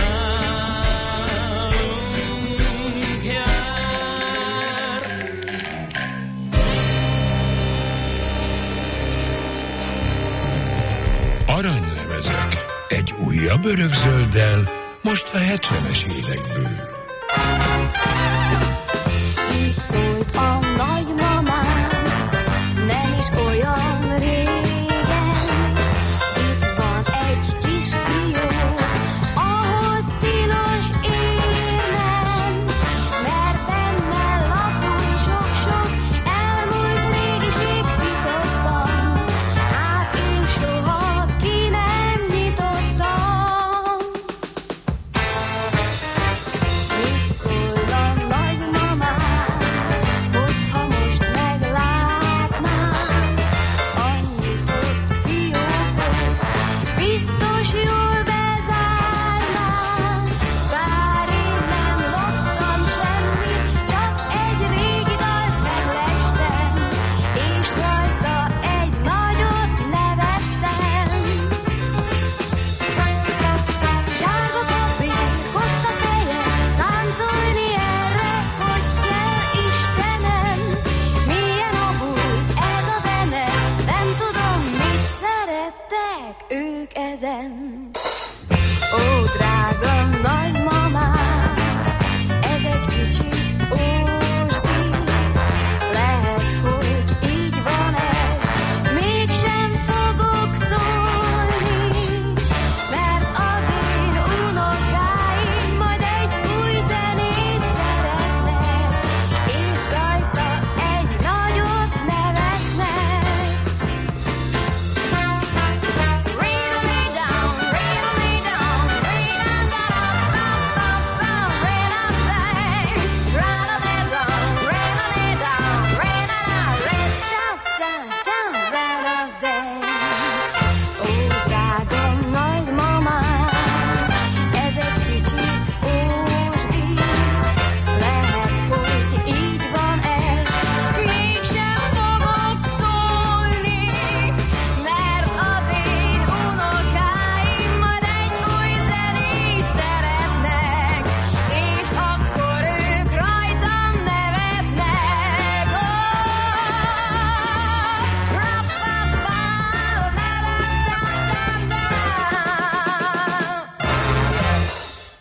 nálunk jár. Aranylemezek. Egy újabb örökzölddel, most a hetvenes évekből. Így szólt a nagymamám, nem is olyan régen. Itt van egy kisfiú, ahhoz tilos érnem, mert benne lapul sok-sok elmúlt régiség titokban. Hát én soha ki nem nyitottam.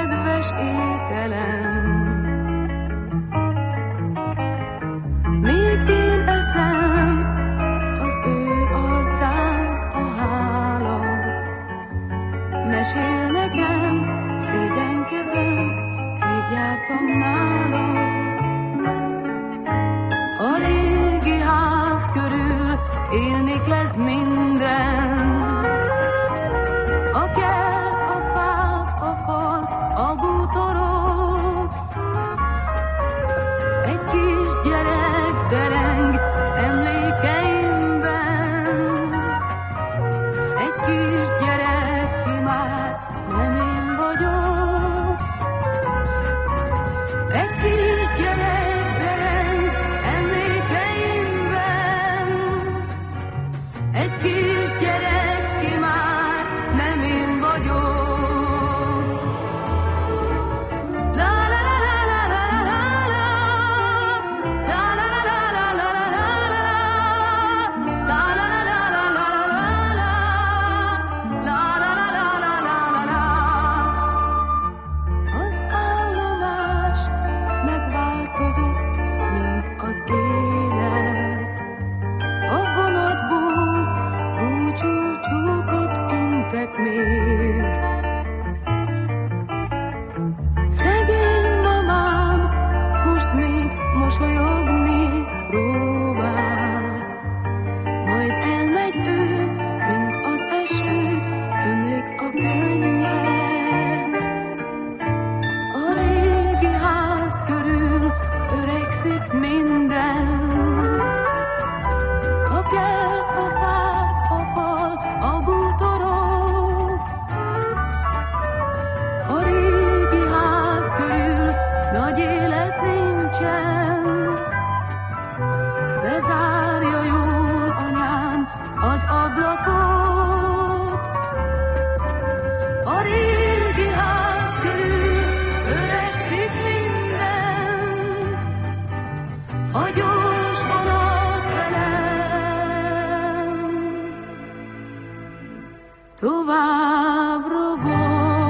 kedves ételem. Még én eszem az ő arcán a hála. Mesél nekem, szégyenkezem, rég jártam nála. A régi ház körül élni kezd minden. A kert, a fák, a fal, a bútorok. Egy kisgyerek dereng emlékeimben. Egy kisgyerek, ki már nem én vagyok. Egy kisgyerek dereng emlékeimben. Egy kisgyerek, ki már nem én vagyok. La la la la la la la la la la la la la la la la. Az állomás megváltozott, mint az élet. A vonatból búcsúcsókot intek még. Szegény mamám most még mosolyogni próbál. Majd elmegy ő, mint az eső, ömlik a könnye. A régi ház körül öregszik minden. A kert, a fák, a fal, a bútorok. A régi ház körül nagy élet nincsen. Bezárja jól anyám az ablakot. A régi ház körül öregszik minden. A gyors vonat velem tovább robog.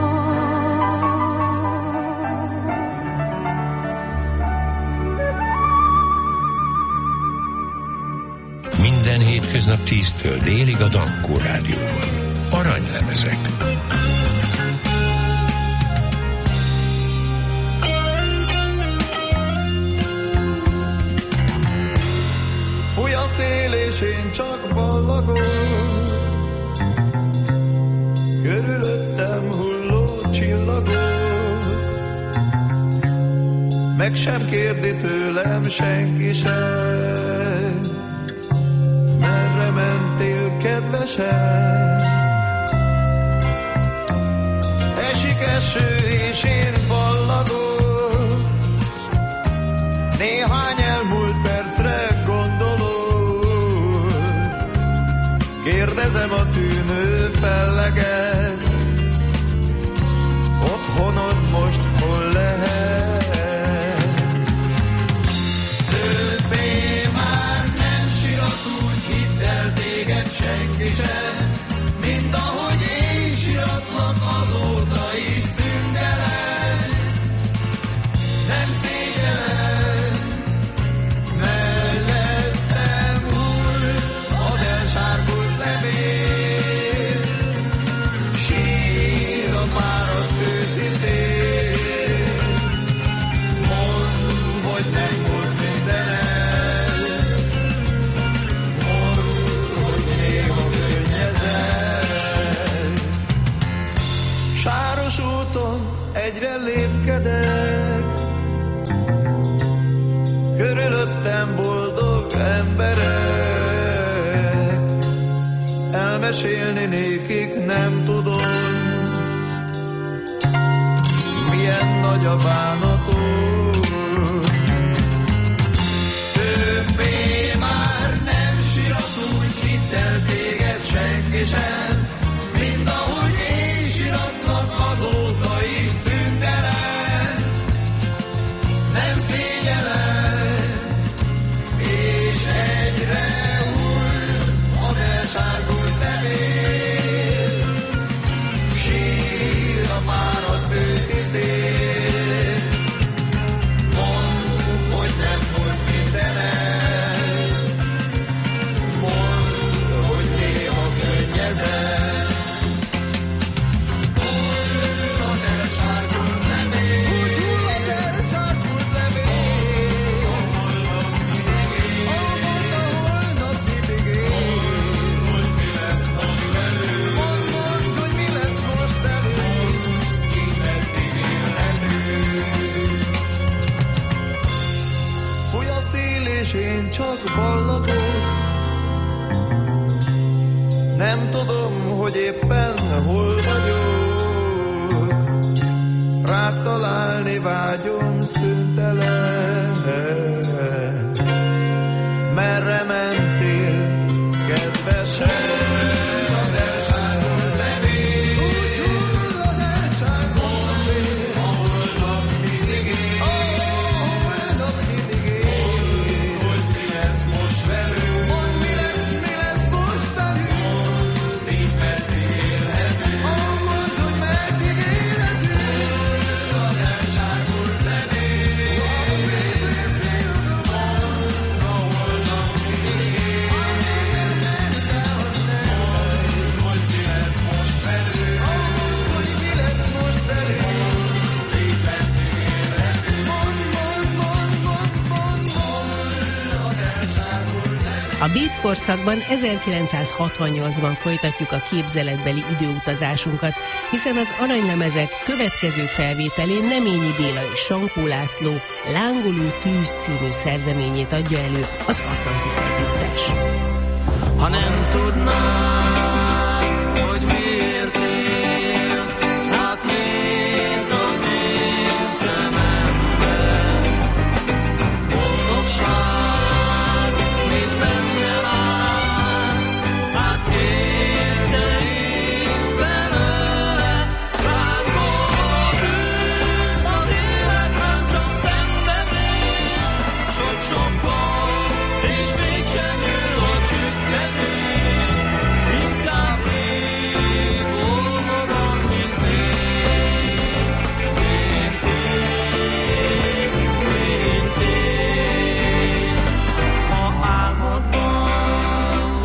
Minden hétköznap tíztől délig a Dankó Rádióban. Aranylemezek. Fúj a szél és én csak ballagok, körülöttem hulló csillagok. Meg sem kérdi tőlem senki sem, merre mentél, kedvesem? Esik eső és én ballagok, néhány elmúlt percre gondolok. Kérdezem a tűnő felleget, otthonod most hol lehet? Többé már nem sirat, úgy hidd el, téged senki sem, mint ahogy én siratlak azóta is szündelen. Nem szégyellem, mellettem hull az elsárgult levél. Sír a fáradt őszi szél. Mondd, hogy nem volt minden el. Mondd, hogy néha könnyezel. Sáros úton egyre lépkedek, körülöttem boldog emberek. Elmesélni nékik nem tudom, milyen nagy a bánatom. Többé már nem sirat, úgy hidd el, téged senki sem, mint ahogy én siratlak azóta is szüntelen. Nem szégyellem, és egyre hull az elsárgult levél. Sír a fáradt őszi szél. csak ballagok. Nem tudom, hogy éppen hol vagyok, rád találni vágyom szüntelen. Merre mentél, kedvesem? Az elságolt levél, úgy hull az elságolt levél, ahol nap mindig él, ahol nap mindig él. Hogy mi lesz most velünk? Mondd, mi lesz, mi lesz most velünk? Mondd, így meddig élhetünk? Mondd, hogy meddig élhetünk? Az elságolt levél, ahol nap mindig él. Hogy mi lesz most velünk? Mondd, hogy mi lesz most velünk? Így meddig élhetünk? Mondd, mondd, mondd, mondd, mondd, mondd, az elságolt levél. A Beat korszakban ezerkilencszázhatvannyolcban folytatjuk a képzeletbeli időutazásunkat, hiszen az aranylemezek következő felvételén Neményi Béla és Sankó László Lángoló tűz című szerzeményét adja elő az Atlantis együttes. Ha nem tudnám, hogy miért élsz, hát nézz az én szemembe. Boldogság, mit bennem át, hát érdeklés belőle. Rángol a tűz, az élet nem csak szenvedés, sok-sok gond, és mégsem jön a csüggedés. Inkább lép boldogan, mint én, mint én, mint én. Ha álmodban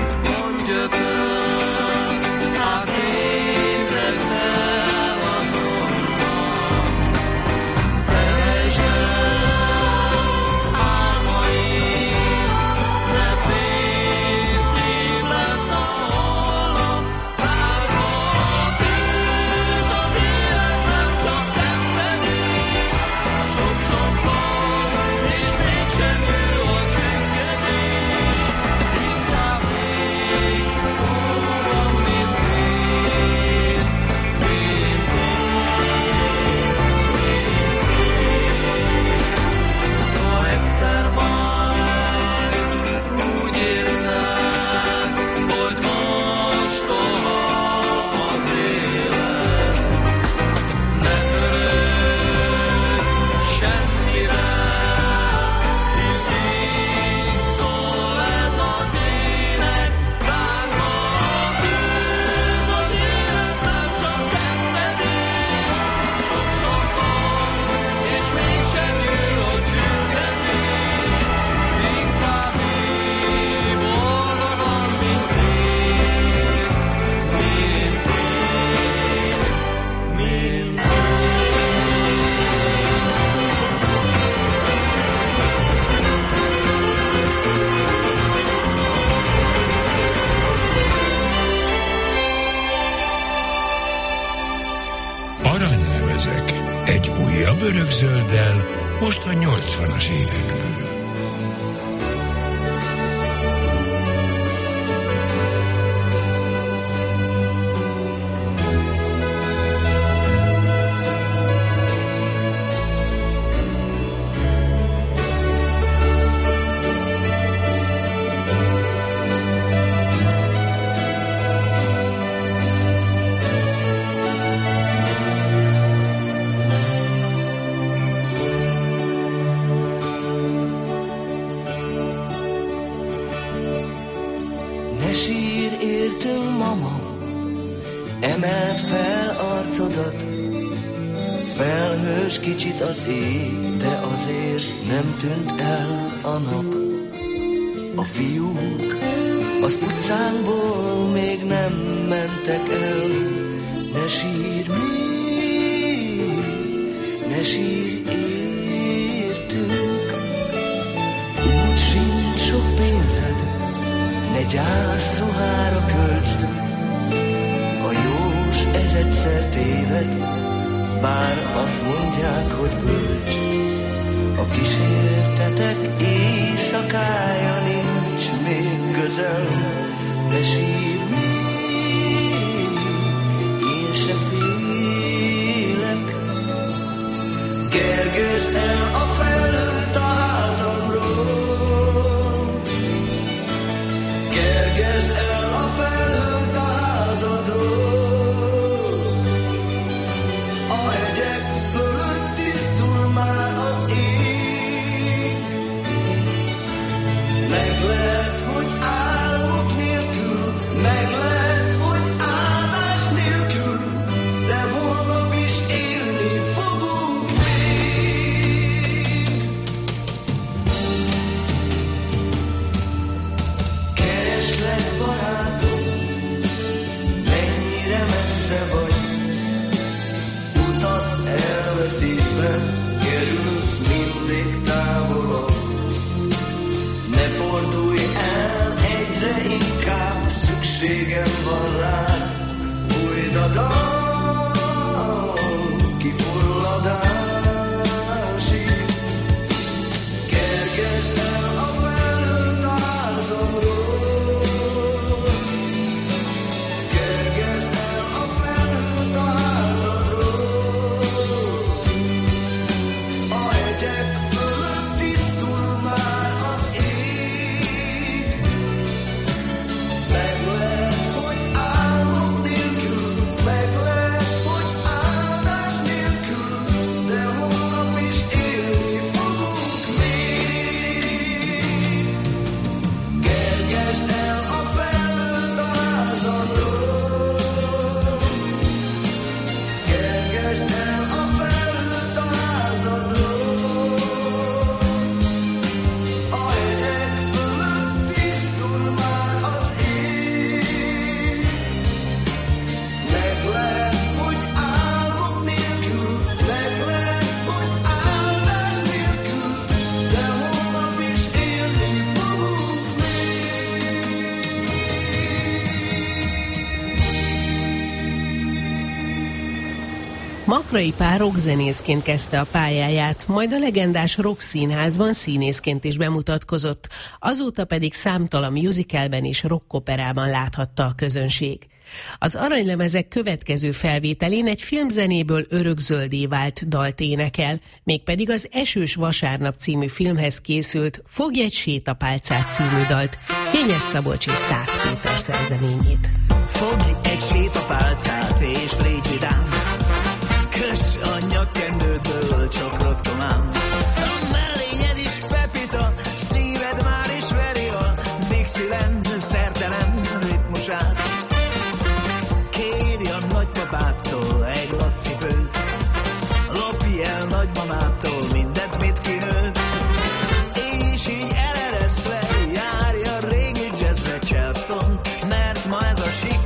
gondjötön, hát ébredj fel azonnal. Felejtsd el álmaid, ne félj, szép lesz a holnap. Rángol a tűz, az élet nem csak szenvedés, sok-sok gond, és mégsem jön a csüggedés. Inkább lép boldogan, mint én, mint én. Ha egyszer majd úgy érzed, hogy mostoha az élet, ne törődj semmire, hisz így szól ez az ének. Rángol a tűz, az élet nem csak szenvedés, sok-sok gond, és mégsem jön a csüggedés. Inkább lép boldogan, mint én, mint én, mint én. Aranylemezek. Egy újabb örökzölddel, most a nyolcvanas évekből. Ne sír értünk, mama, emeld fel arcodat. Felhős kicsit az éj, de azért nem tűnt el a nap. A fiúk az utcánkból még nem mentek el. Ne sír még, ne sír értünk. Úgy sincs sok pénzed, ne gyászruhára költsd. A jós ez egyszer téved, bár azt mondják, hogy bölcs. A kísértetek éjszakája nincs még közel, de sír még, én se félek. Kergesd el a felhőt a házamról, kergesd el a felhőt a házadról. A hegyek fölött tisztul már az ég, meg lehet, hogy álmok nélkül, meg lehet, hogy áldás nélkül, de holnap is élni fogunk még. Kereslek, barátom, mennyire messze vagy, utat elveszítve kerülsz mindig távolabb. Ne fordulj el, egyre inkább szükségem van rád, fújd a dal kifulladásig. Kergesd el a felhőt a házamról, kergesd el a felhőt a házadról. A hegyek fölött tisztul már az ég, meg lehet, hogy álmok nélkül, meg lehet, hogy áldás nélkül, de holnap is élni fogunk még. Kergesd el a felhőt a házadról, kergesd el a felhőt a házadról. A hegyek fölött tisztul már az ég, meg lehet, hogy álmok nélkül, meg lehet, hogy áldás nélkül, de holnap is élni fogunk Makrai Pál rockzenészként kezdte a pályáját, majd a legendás Rock Színházban színészként is bemutatkozott, azóta pedig számtalan musicalben és rockoperában láthatta a közönség. Az aranylemezek következő felvételén egy filmzenéből örökzöldé vált dalt énekel, mégpedig az Esős vasárnap című filmhez készült Fogj egy sétapálcát című dalt, Fényes Szabolcs és Szász Péter szerzeményét. Fogj egy sétapálcát és légy vidám, köss a nyakkendődből, csak rottomám. A mellényed is pepita, szíved már is veri a Dixieland szertelen ritmusát. Kérj a nagypapától egy laccipőt, lopj el nagymamától mindent, mit kinőtt, és így eleresztve járja régi jazzre Charleston, mert ma ez a sik.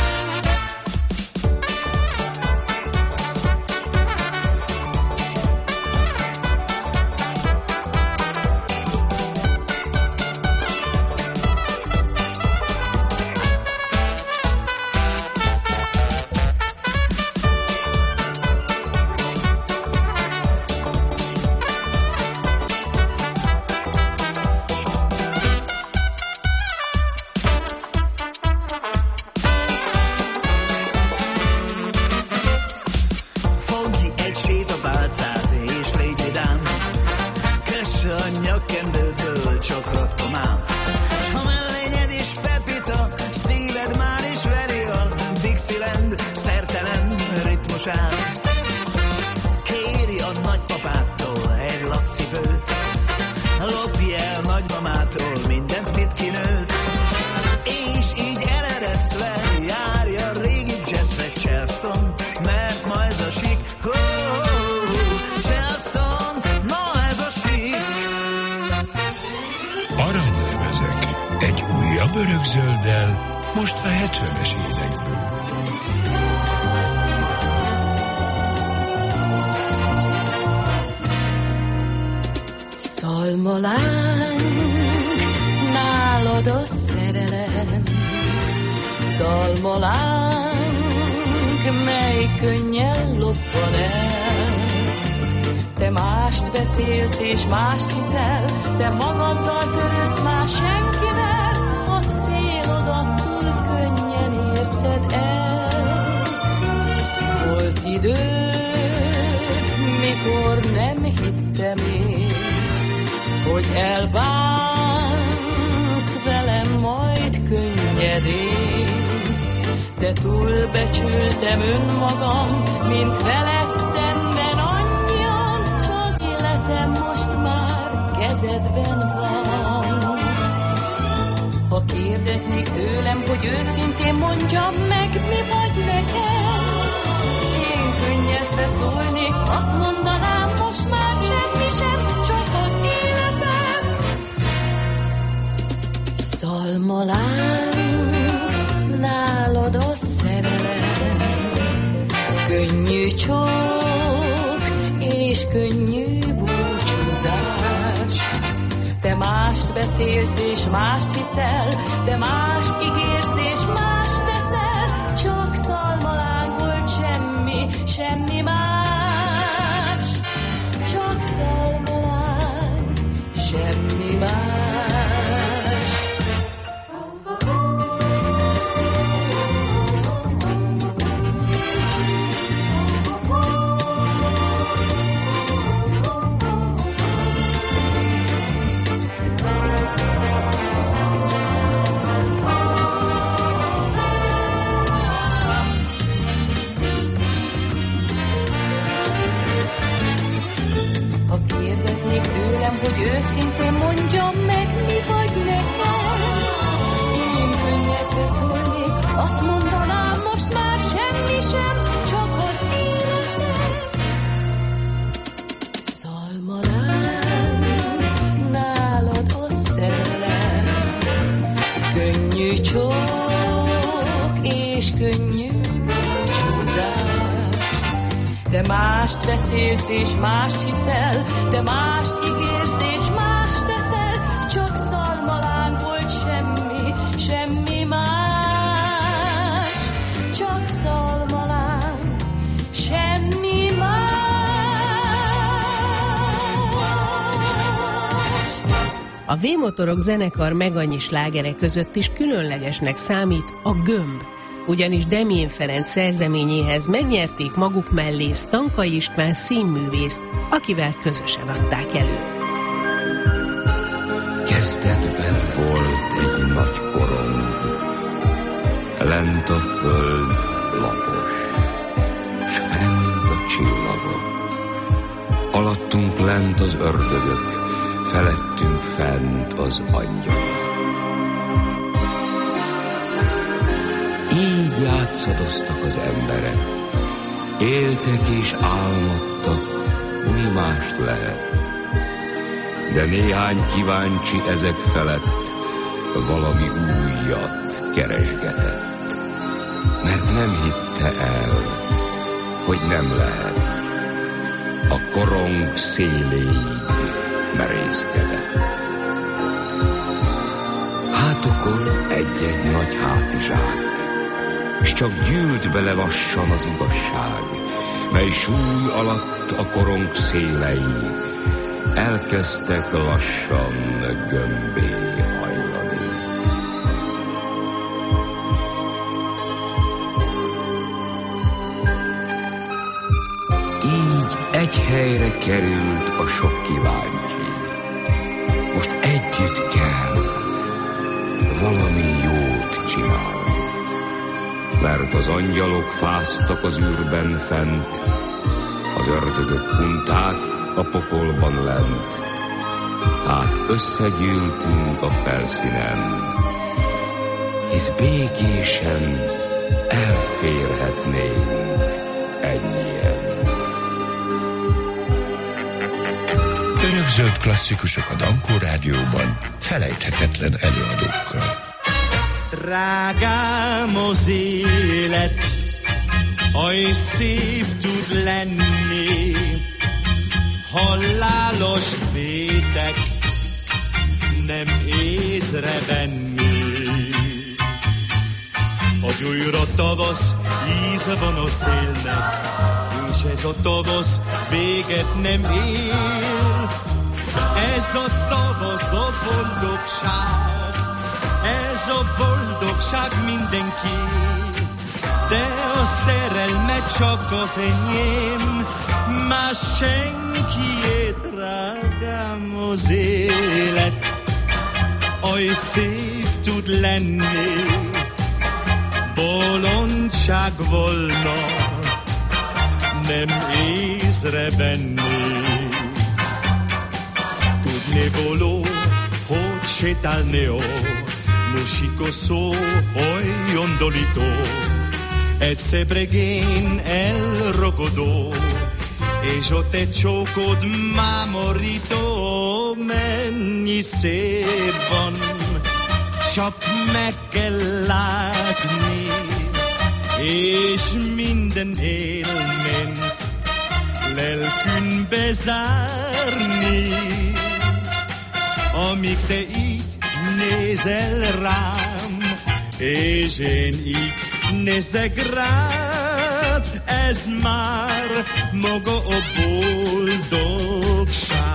Kéri a nagypapától egy laccipőt, lopj el nagymamától mindent, mit kinőtt, és így eleresztve járja régi jazzre Charleston, mert ma ez a sik. Oh, oh, oh, Charleston, ma ez a sik. Aranylemezek egy újabb örökzölddel, most a hetvenes évekből. Szalmalánk, nálad a szerelem, szalmalánk, mely könnyen loppan el. Te Te mást beszélsz és mást hiszel, te magaddal törődsz már senkivel, a célodat túl könnyen érted el. Volt idő, mikor nem hittem én, hogy elbánsz velem majd könnyedén, de túlbecsültem önmagam, mint veled szemben annyian, s az életem most már kezedben van. Ha kérdeznék tőlem, hogy őszintén mondjam meg, mi vagy nekem, én könnyezve szólnék, azt mondanám, most már semmi sem, csak az életem. Szalmaláng, nálad a szerelem, könnyű csók és könnyű búcsúzás. Te mást beszélsz és mást hiszel, te mást ígérsz és mást teszel, csak szalmaláng volt, semmi, semmi más. Csak szalmaláng, semmi más. Hogy őszintén mondjam meg, mi vagy nekem. Én könnyezve szólnék, azt mondanám, most már semmi sem, csak az életem. Szalmaláng, nálad a szerelem, könnyű csók és könnyű búcsúzás. Te mást beszélsz és mást hiszel, te mást ígérsz és mást teszel, csak szalmaláng volt, semmi, semmi más. Csak szalmaláng, semmi más. A V-motorok zenekar megannyi slágere között is különlegesnek számít a Gömb, ugyanis Demjén Ferenc szerzeményéhez megnyerték maguk mellé Stankai István színművészt, akivel közösen adták elő. Kezdetben volt egy nagy korong, lent a föld lapos, s fent a csillagok. Alattunk lent az ördögök, felettünk fent az angyalok. Így játszadoztak az emberek, éltek és álmodtak, mi mást lehet. De néhány kíváncsi ezek felett valami újat keresgetett, mert nem hitte el, hogy nem lehet. A korong széléig merészkedett. Hátukon egy-egy nagy hátizsák, s csak gyűlt bele lassan az igazság, mely súly alatt a korong szélei elkezdtek lassan gömbé hajlani. Így egy helyre került a sok kíváncsi. Most együtt kell valami jót csinálni. Mert az angyalok fáztak az űrben fent, az ördögök kunták a pokolban lent. Hát összegyűltünk a felszínen, hisz békésen elférhetnénk ennyien. Örökzöld klasszikusok a Dankó Rádióban felejthetetlen előadókkal. Drágám, az élet oly szép tud lenni, halálos vétek nem észrevenni. Hogy újra tavasz íze van a szélnek, és s ez a tavasz véget nem ér. Ez a tavasz a boldogság, ez a boldogság mindenki, de a szerelme csak az enyém, más senkié, drágám, az élet oly szép tud lenni, bolondság volna nem észrevenni. Tudni voló, hogy sétálni ó, musiko szó, oly undolító, egy szép regény elrogodó, és ott egy csókod mámorító. Mennyi szép van, csak meg kell látni, és minden élményt lelkünkbe zárni. Amíg te így nézel rám, és én így nézek rád, ez már maga a boldogság.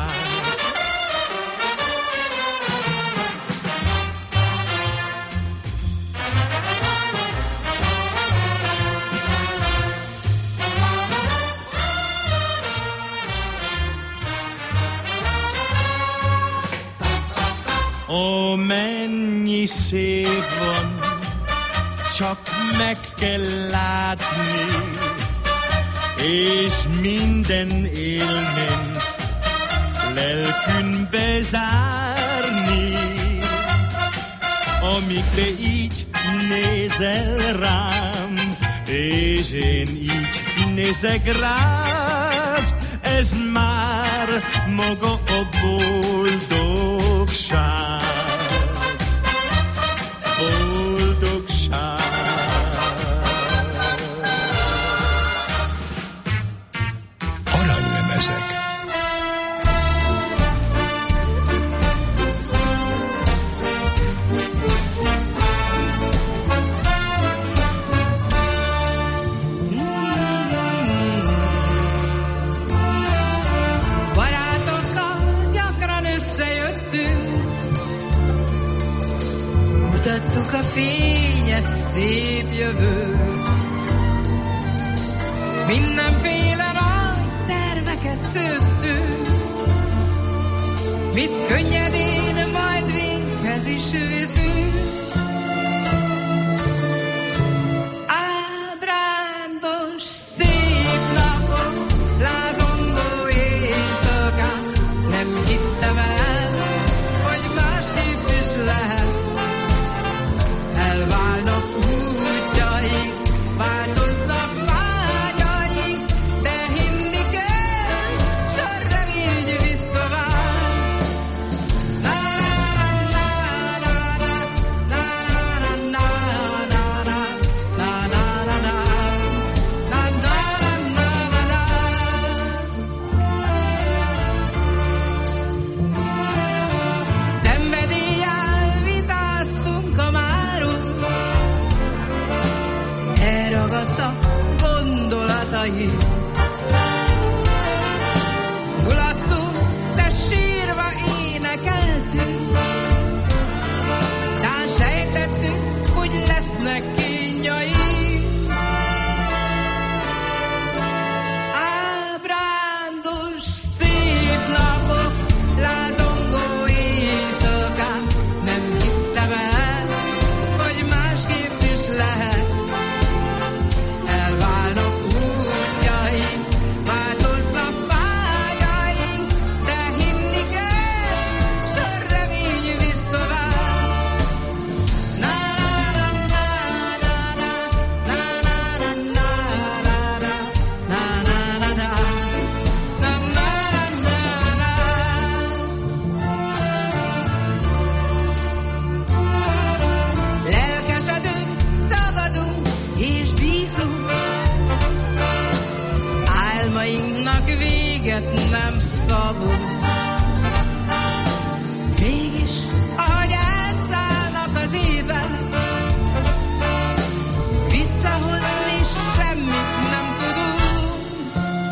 Ó, mennyi szép van, csak meg kell látni, és minden élményt lelkünkbe zárni. Amíg te így nézel rám, és én így nézek rád, ez már maga a boldogság. Boldogság. Aranylemezek. Barátokkal gyakran összejöttünk, mutattuk a fényes szép jövőt. Mindenféle nagy terveket szőttünk, mit könnyedén majd véghez is viszünk. Ábrándos szép napok, lázongó éjszakák, nem hittem el, hogy másképp is lehet. Elválnak útjaink, változnak vágyaink, de hinni kell, s a remény visz tovább. La la la la la la la la la la la la. Szenvedéllyel vitáztunk a márunk, elragadtak gondolataim. Mulattunk, de sírva énekeltünk, tán sejtettük, hogy lesznek kínjaim. Ábrándos szép napok, lázongó éjszakák, nem hittem el, hogy másképp is lehet. Elválnak útjaink, változnak vágyaink, de hinni kell, s a remény visz tovább. Na na na na na na na na na na na na na. Lelkesedünk, tagadunk és bízunk, álmainknak véget nem szabunk. Mégis, ahogy elszállnak az évek, visszahozni semmit nem tudunk.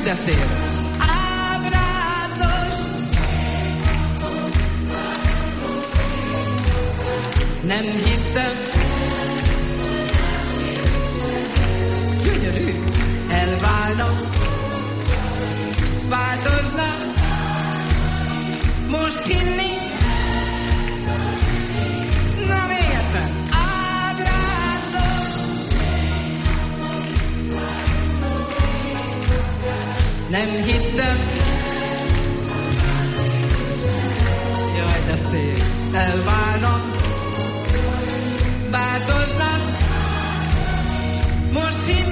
de szép! Ábrándos. Nem hittem. Gyönyörű. Elválnak, változnak, most hinni. Na még egyszer. Ábrándos. Nem hittem. Jaj, de szép. Elválnak, változnak, most hinni.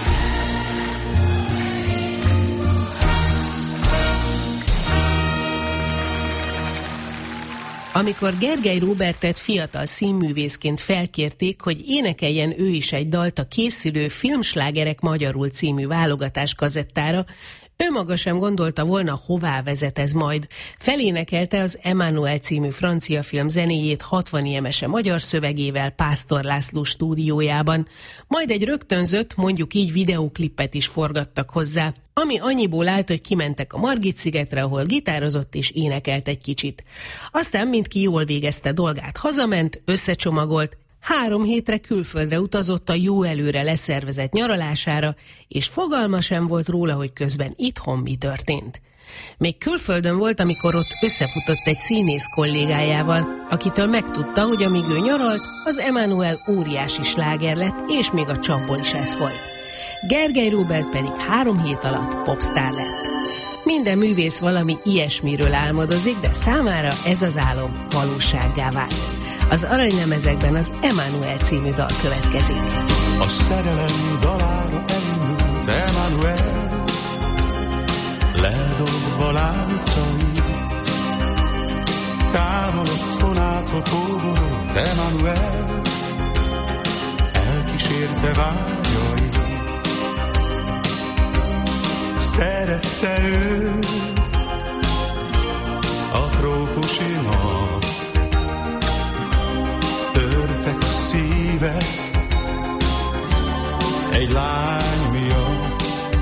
Amikor Gergely Róbertet fiatal színművészként felkérték, hogy énekeljen ő is egy dalt a készülő Filmslágerek magyarul című válogatás kazettára, ő maga sem gondolta volna, hová vezet ez majd. Felénekelte az Emmanuel című francia film zenéjét hatvan émese magyar szövegével Pásztor László stúdiójában. Majd egy rögtönzött, mondjuk így videóklipet is forgattak hozzá, ami annyiból állt, hogy kimentek a Margit-szigetre, ahol gitározott és énekelt egy kicsit. Aztán mindki jól végezte dolgát, hazament, összecsomagolt, három hétre külföldre utazott a jó előre leszervezett nyaralására, és fogalma sem volt róla, hogy közben itthon mi történt. Még külföldön volt, amikor ott összefutott egy színész kollégájával, akitől megtudta, hogy amíg ő nyaralt, az Emmanuel óriási sláger lett, és még a csapból is ez folyt. Gergely Róbert pedig három hét alatt popstar lett. Minden művész valami ilyesmiről álmodozik, de számára ez az álom valósággá vált. Az aranylemezekben az Emmanuel című dal következik. A szerelem dalára elindult Emmanuel, ledobva láncait, távol otthonától kóborolt Emmanuel, elkísérte vágyait. Szerette őt a trópusi nap, törtek a szívek egy lány miatt.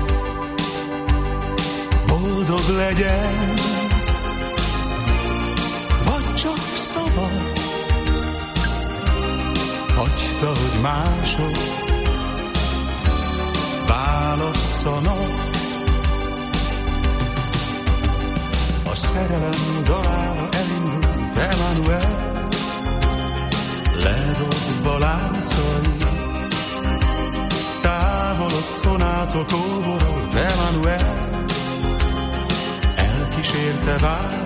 Boldog legyen, vagy csak szabad, hagyta, hogy mások válasszanak. A szerelem dalára elindult Emmanuel, ledobva láncait, távol otthonától kóborolt Emmanuel, elkísérte vágyait.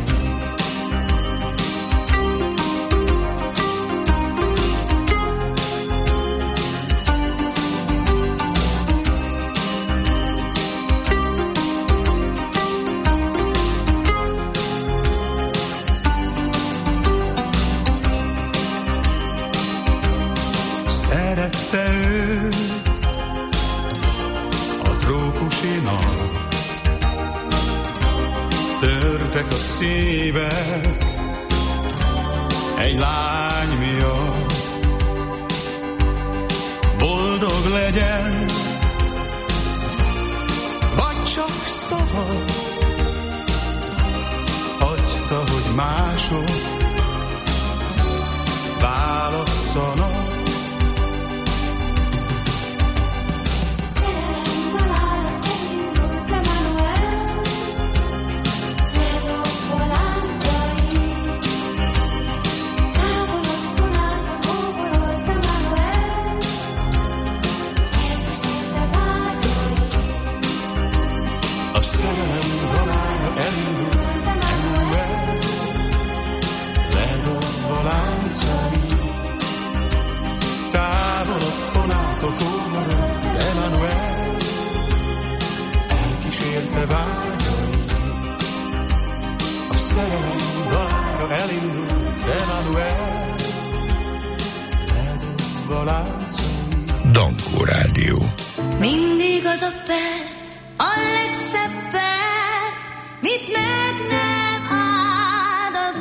Szerette ő a trópusi nap, törtek a szívek egy lány miatt. Boldog legyen, vagy csak szabad, hagyta, hogy mások válasszanak. Dankó Rádió. Mindig az a perc, a legszebb perc, mit meg nem áld az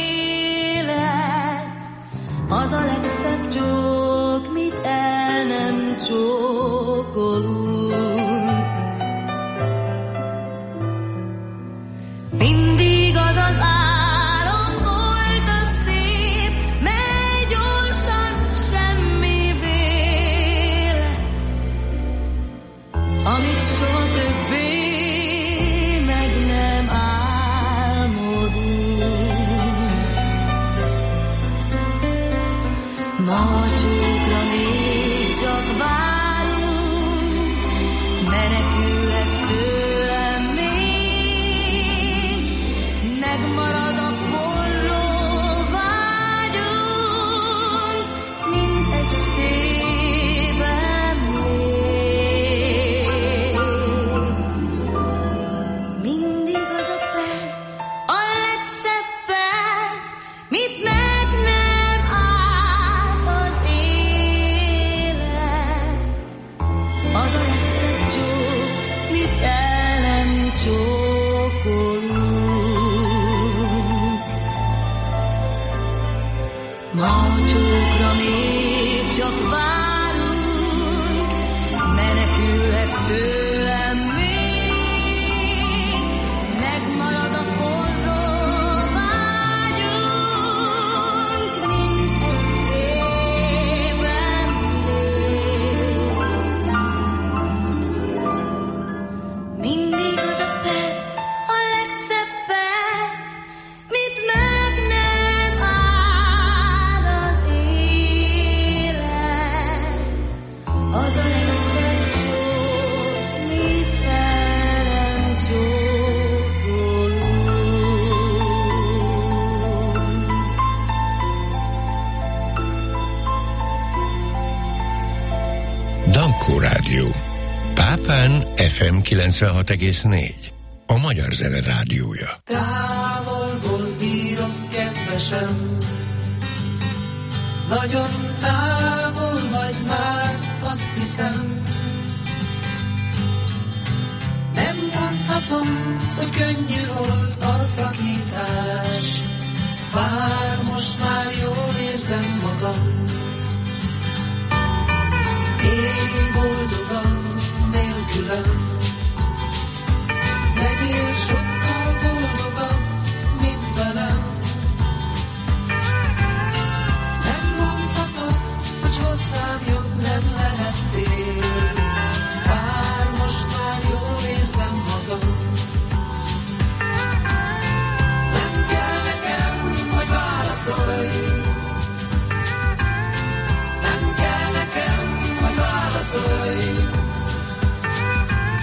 élet. Az a legszebb csók, mit el nem csókolunk. amit soha többé meg nem álmodunk. Ma a csókra még csak várunk, menekülhetsz tőlem még, megmarad a forró vágyunk, mint egy szép emlék. Mindig az a perc, a legszebb perc, mit meg nem árt az élet. Az a legszebb csók, mit el nem csókolunk. Ma a csókra még csak várunk, menekülhetsz tőlem még, megmarad a forró vágyunk, mint egy szép emlék. Mindig az a perc, a legszebb perc, mit meg nem áll az élet. Az a legszebb csók, mit el nem csókolunk. Dankó Rádió. Pápán ef em kilencvenhat egész négy. A magyar zene rádiója. Távolból írok, kedvesem, nagyon távol vagy már, azt hiszem. Nem mondhatom, hogy könnyű volt a szakítás, bár most már jól érzem magam. Élj boldogan nélkülem, legyél sokkal boldogabb, mint velem. Nem mondhatod, hogy hozzám jobb nem lehettél, bár most már jól érzem magam. Nem kell nekem, hogy válaszolj, nem kell nekem, hogy válaszolj.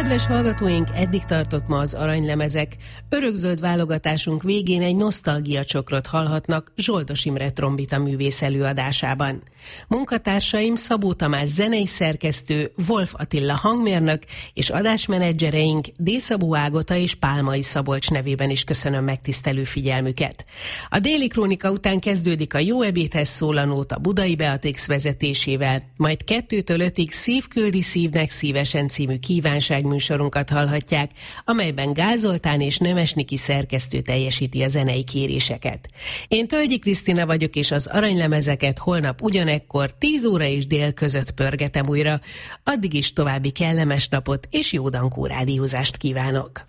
Kedves hallgatóink, eddig tartott ma az Aranylemezek. Örökzöld válogatásunk végén egy nosztalgia csokrot hallhatnak Zsoldos Imre trombita művész előadásában. Munkatársaim Szabó Tamás zenei szerkesztő, Wolf Attila hangmérnök és adásmenedzsereink D. Szabó Ágota és Pálmai Szabolcs nevében is köszönöm megtisztelő figyelmüket. A déli krónika után kezdődik a Jó ebédhez szól a nóta Budai Beatrix vezetésével, majd kettőtől ötig Szív küldi szívnek szívesen című kívánságműsorunkat hallhatják, amelyben Gál Zoltán és Nemes Niki szerkesztő teljesíti a zenei kéréseket. Én Tölgyi Krisztina vagyok, és az aranylemezeket holnap ugyanekkor tíz óra és dél között pörgetem újra. Addig is további kellemes napot és jó dankó rádiózást kívánok!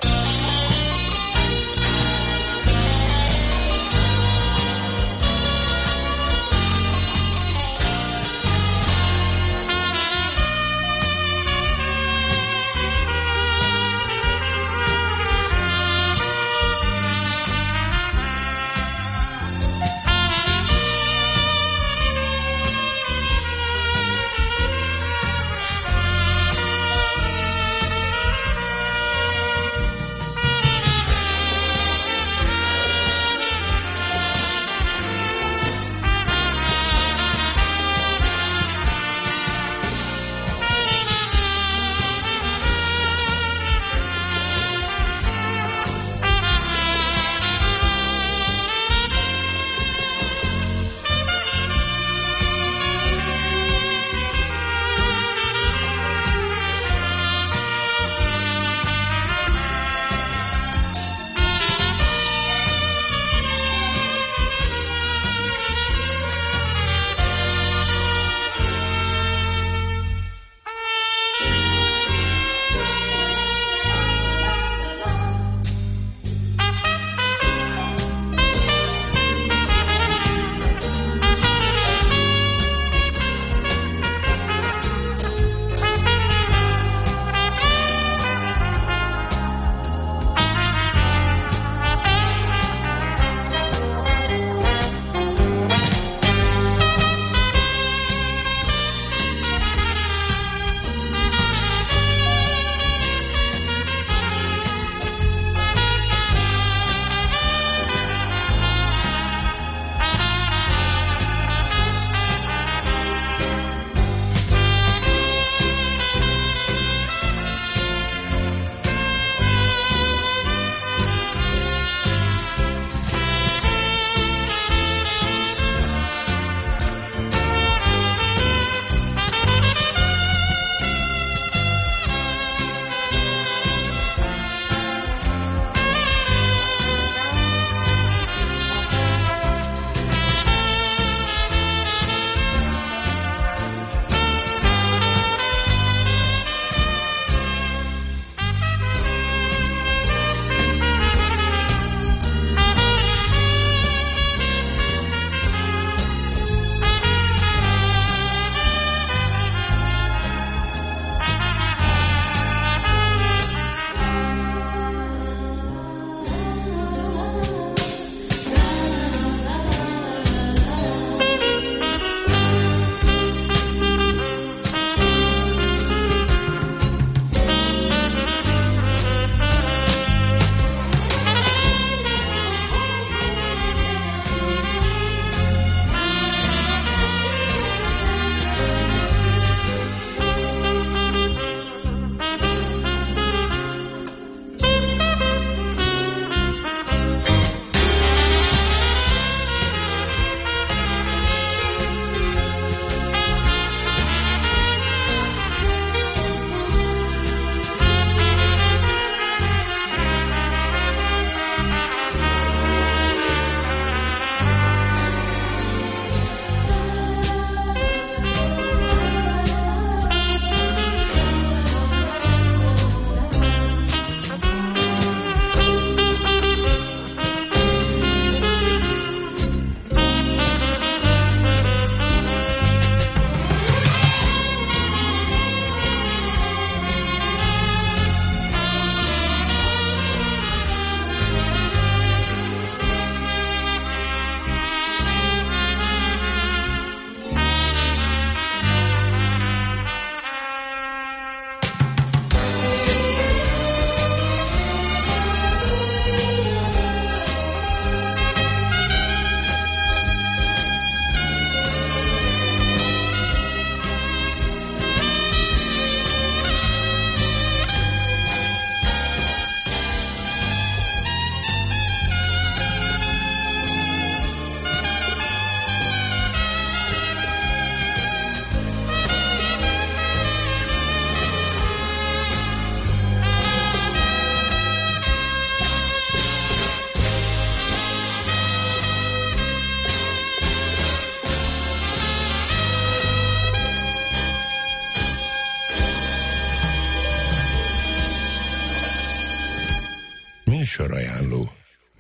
Műsorajánló.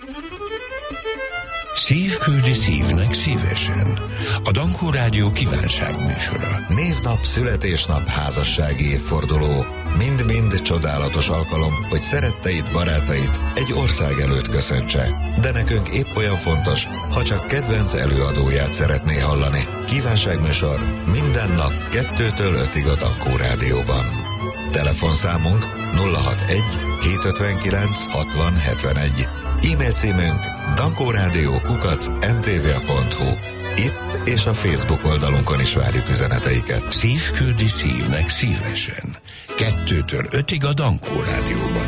Szív küldi szívnek szívesen. A Dankó Rádió kívánság műsora. Névnap, születésnap, házassági évforduló. Mind-mind csodálatos alkalom, hogy szeretteit, barátait egy ország előtt köszöntse. De nekünk épp olyan fontos, ha csak kedvenc előadóját szeretné hallani. Kívánságműsor minden nap kettőtől ötig a Dankó Rádióban. Telefonszámunk nulla hatvanegy hétszázötvenkilenc hatvan hetvenegy. E-mail címünk dankórádió kukac em té vé pont hu. Itt és a Facebook oldalunkon is várjuk üzeneteiket. Szív küldi szívnek szívesen. Kettőtől ötig a Dankó Rádióban.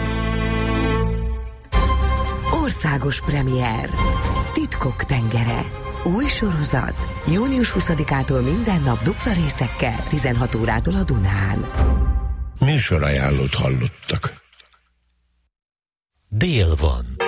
Országos premier. Titkok tengere. Új sorozat. június huszadikától minden nap dupla részekkel, tizenhat órától a Dunán. Műsorajánlót hallottak. Dél van.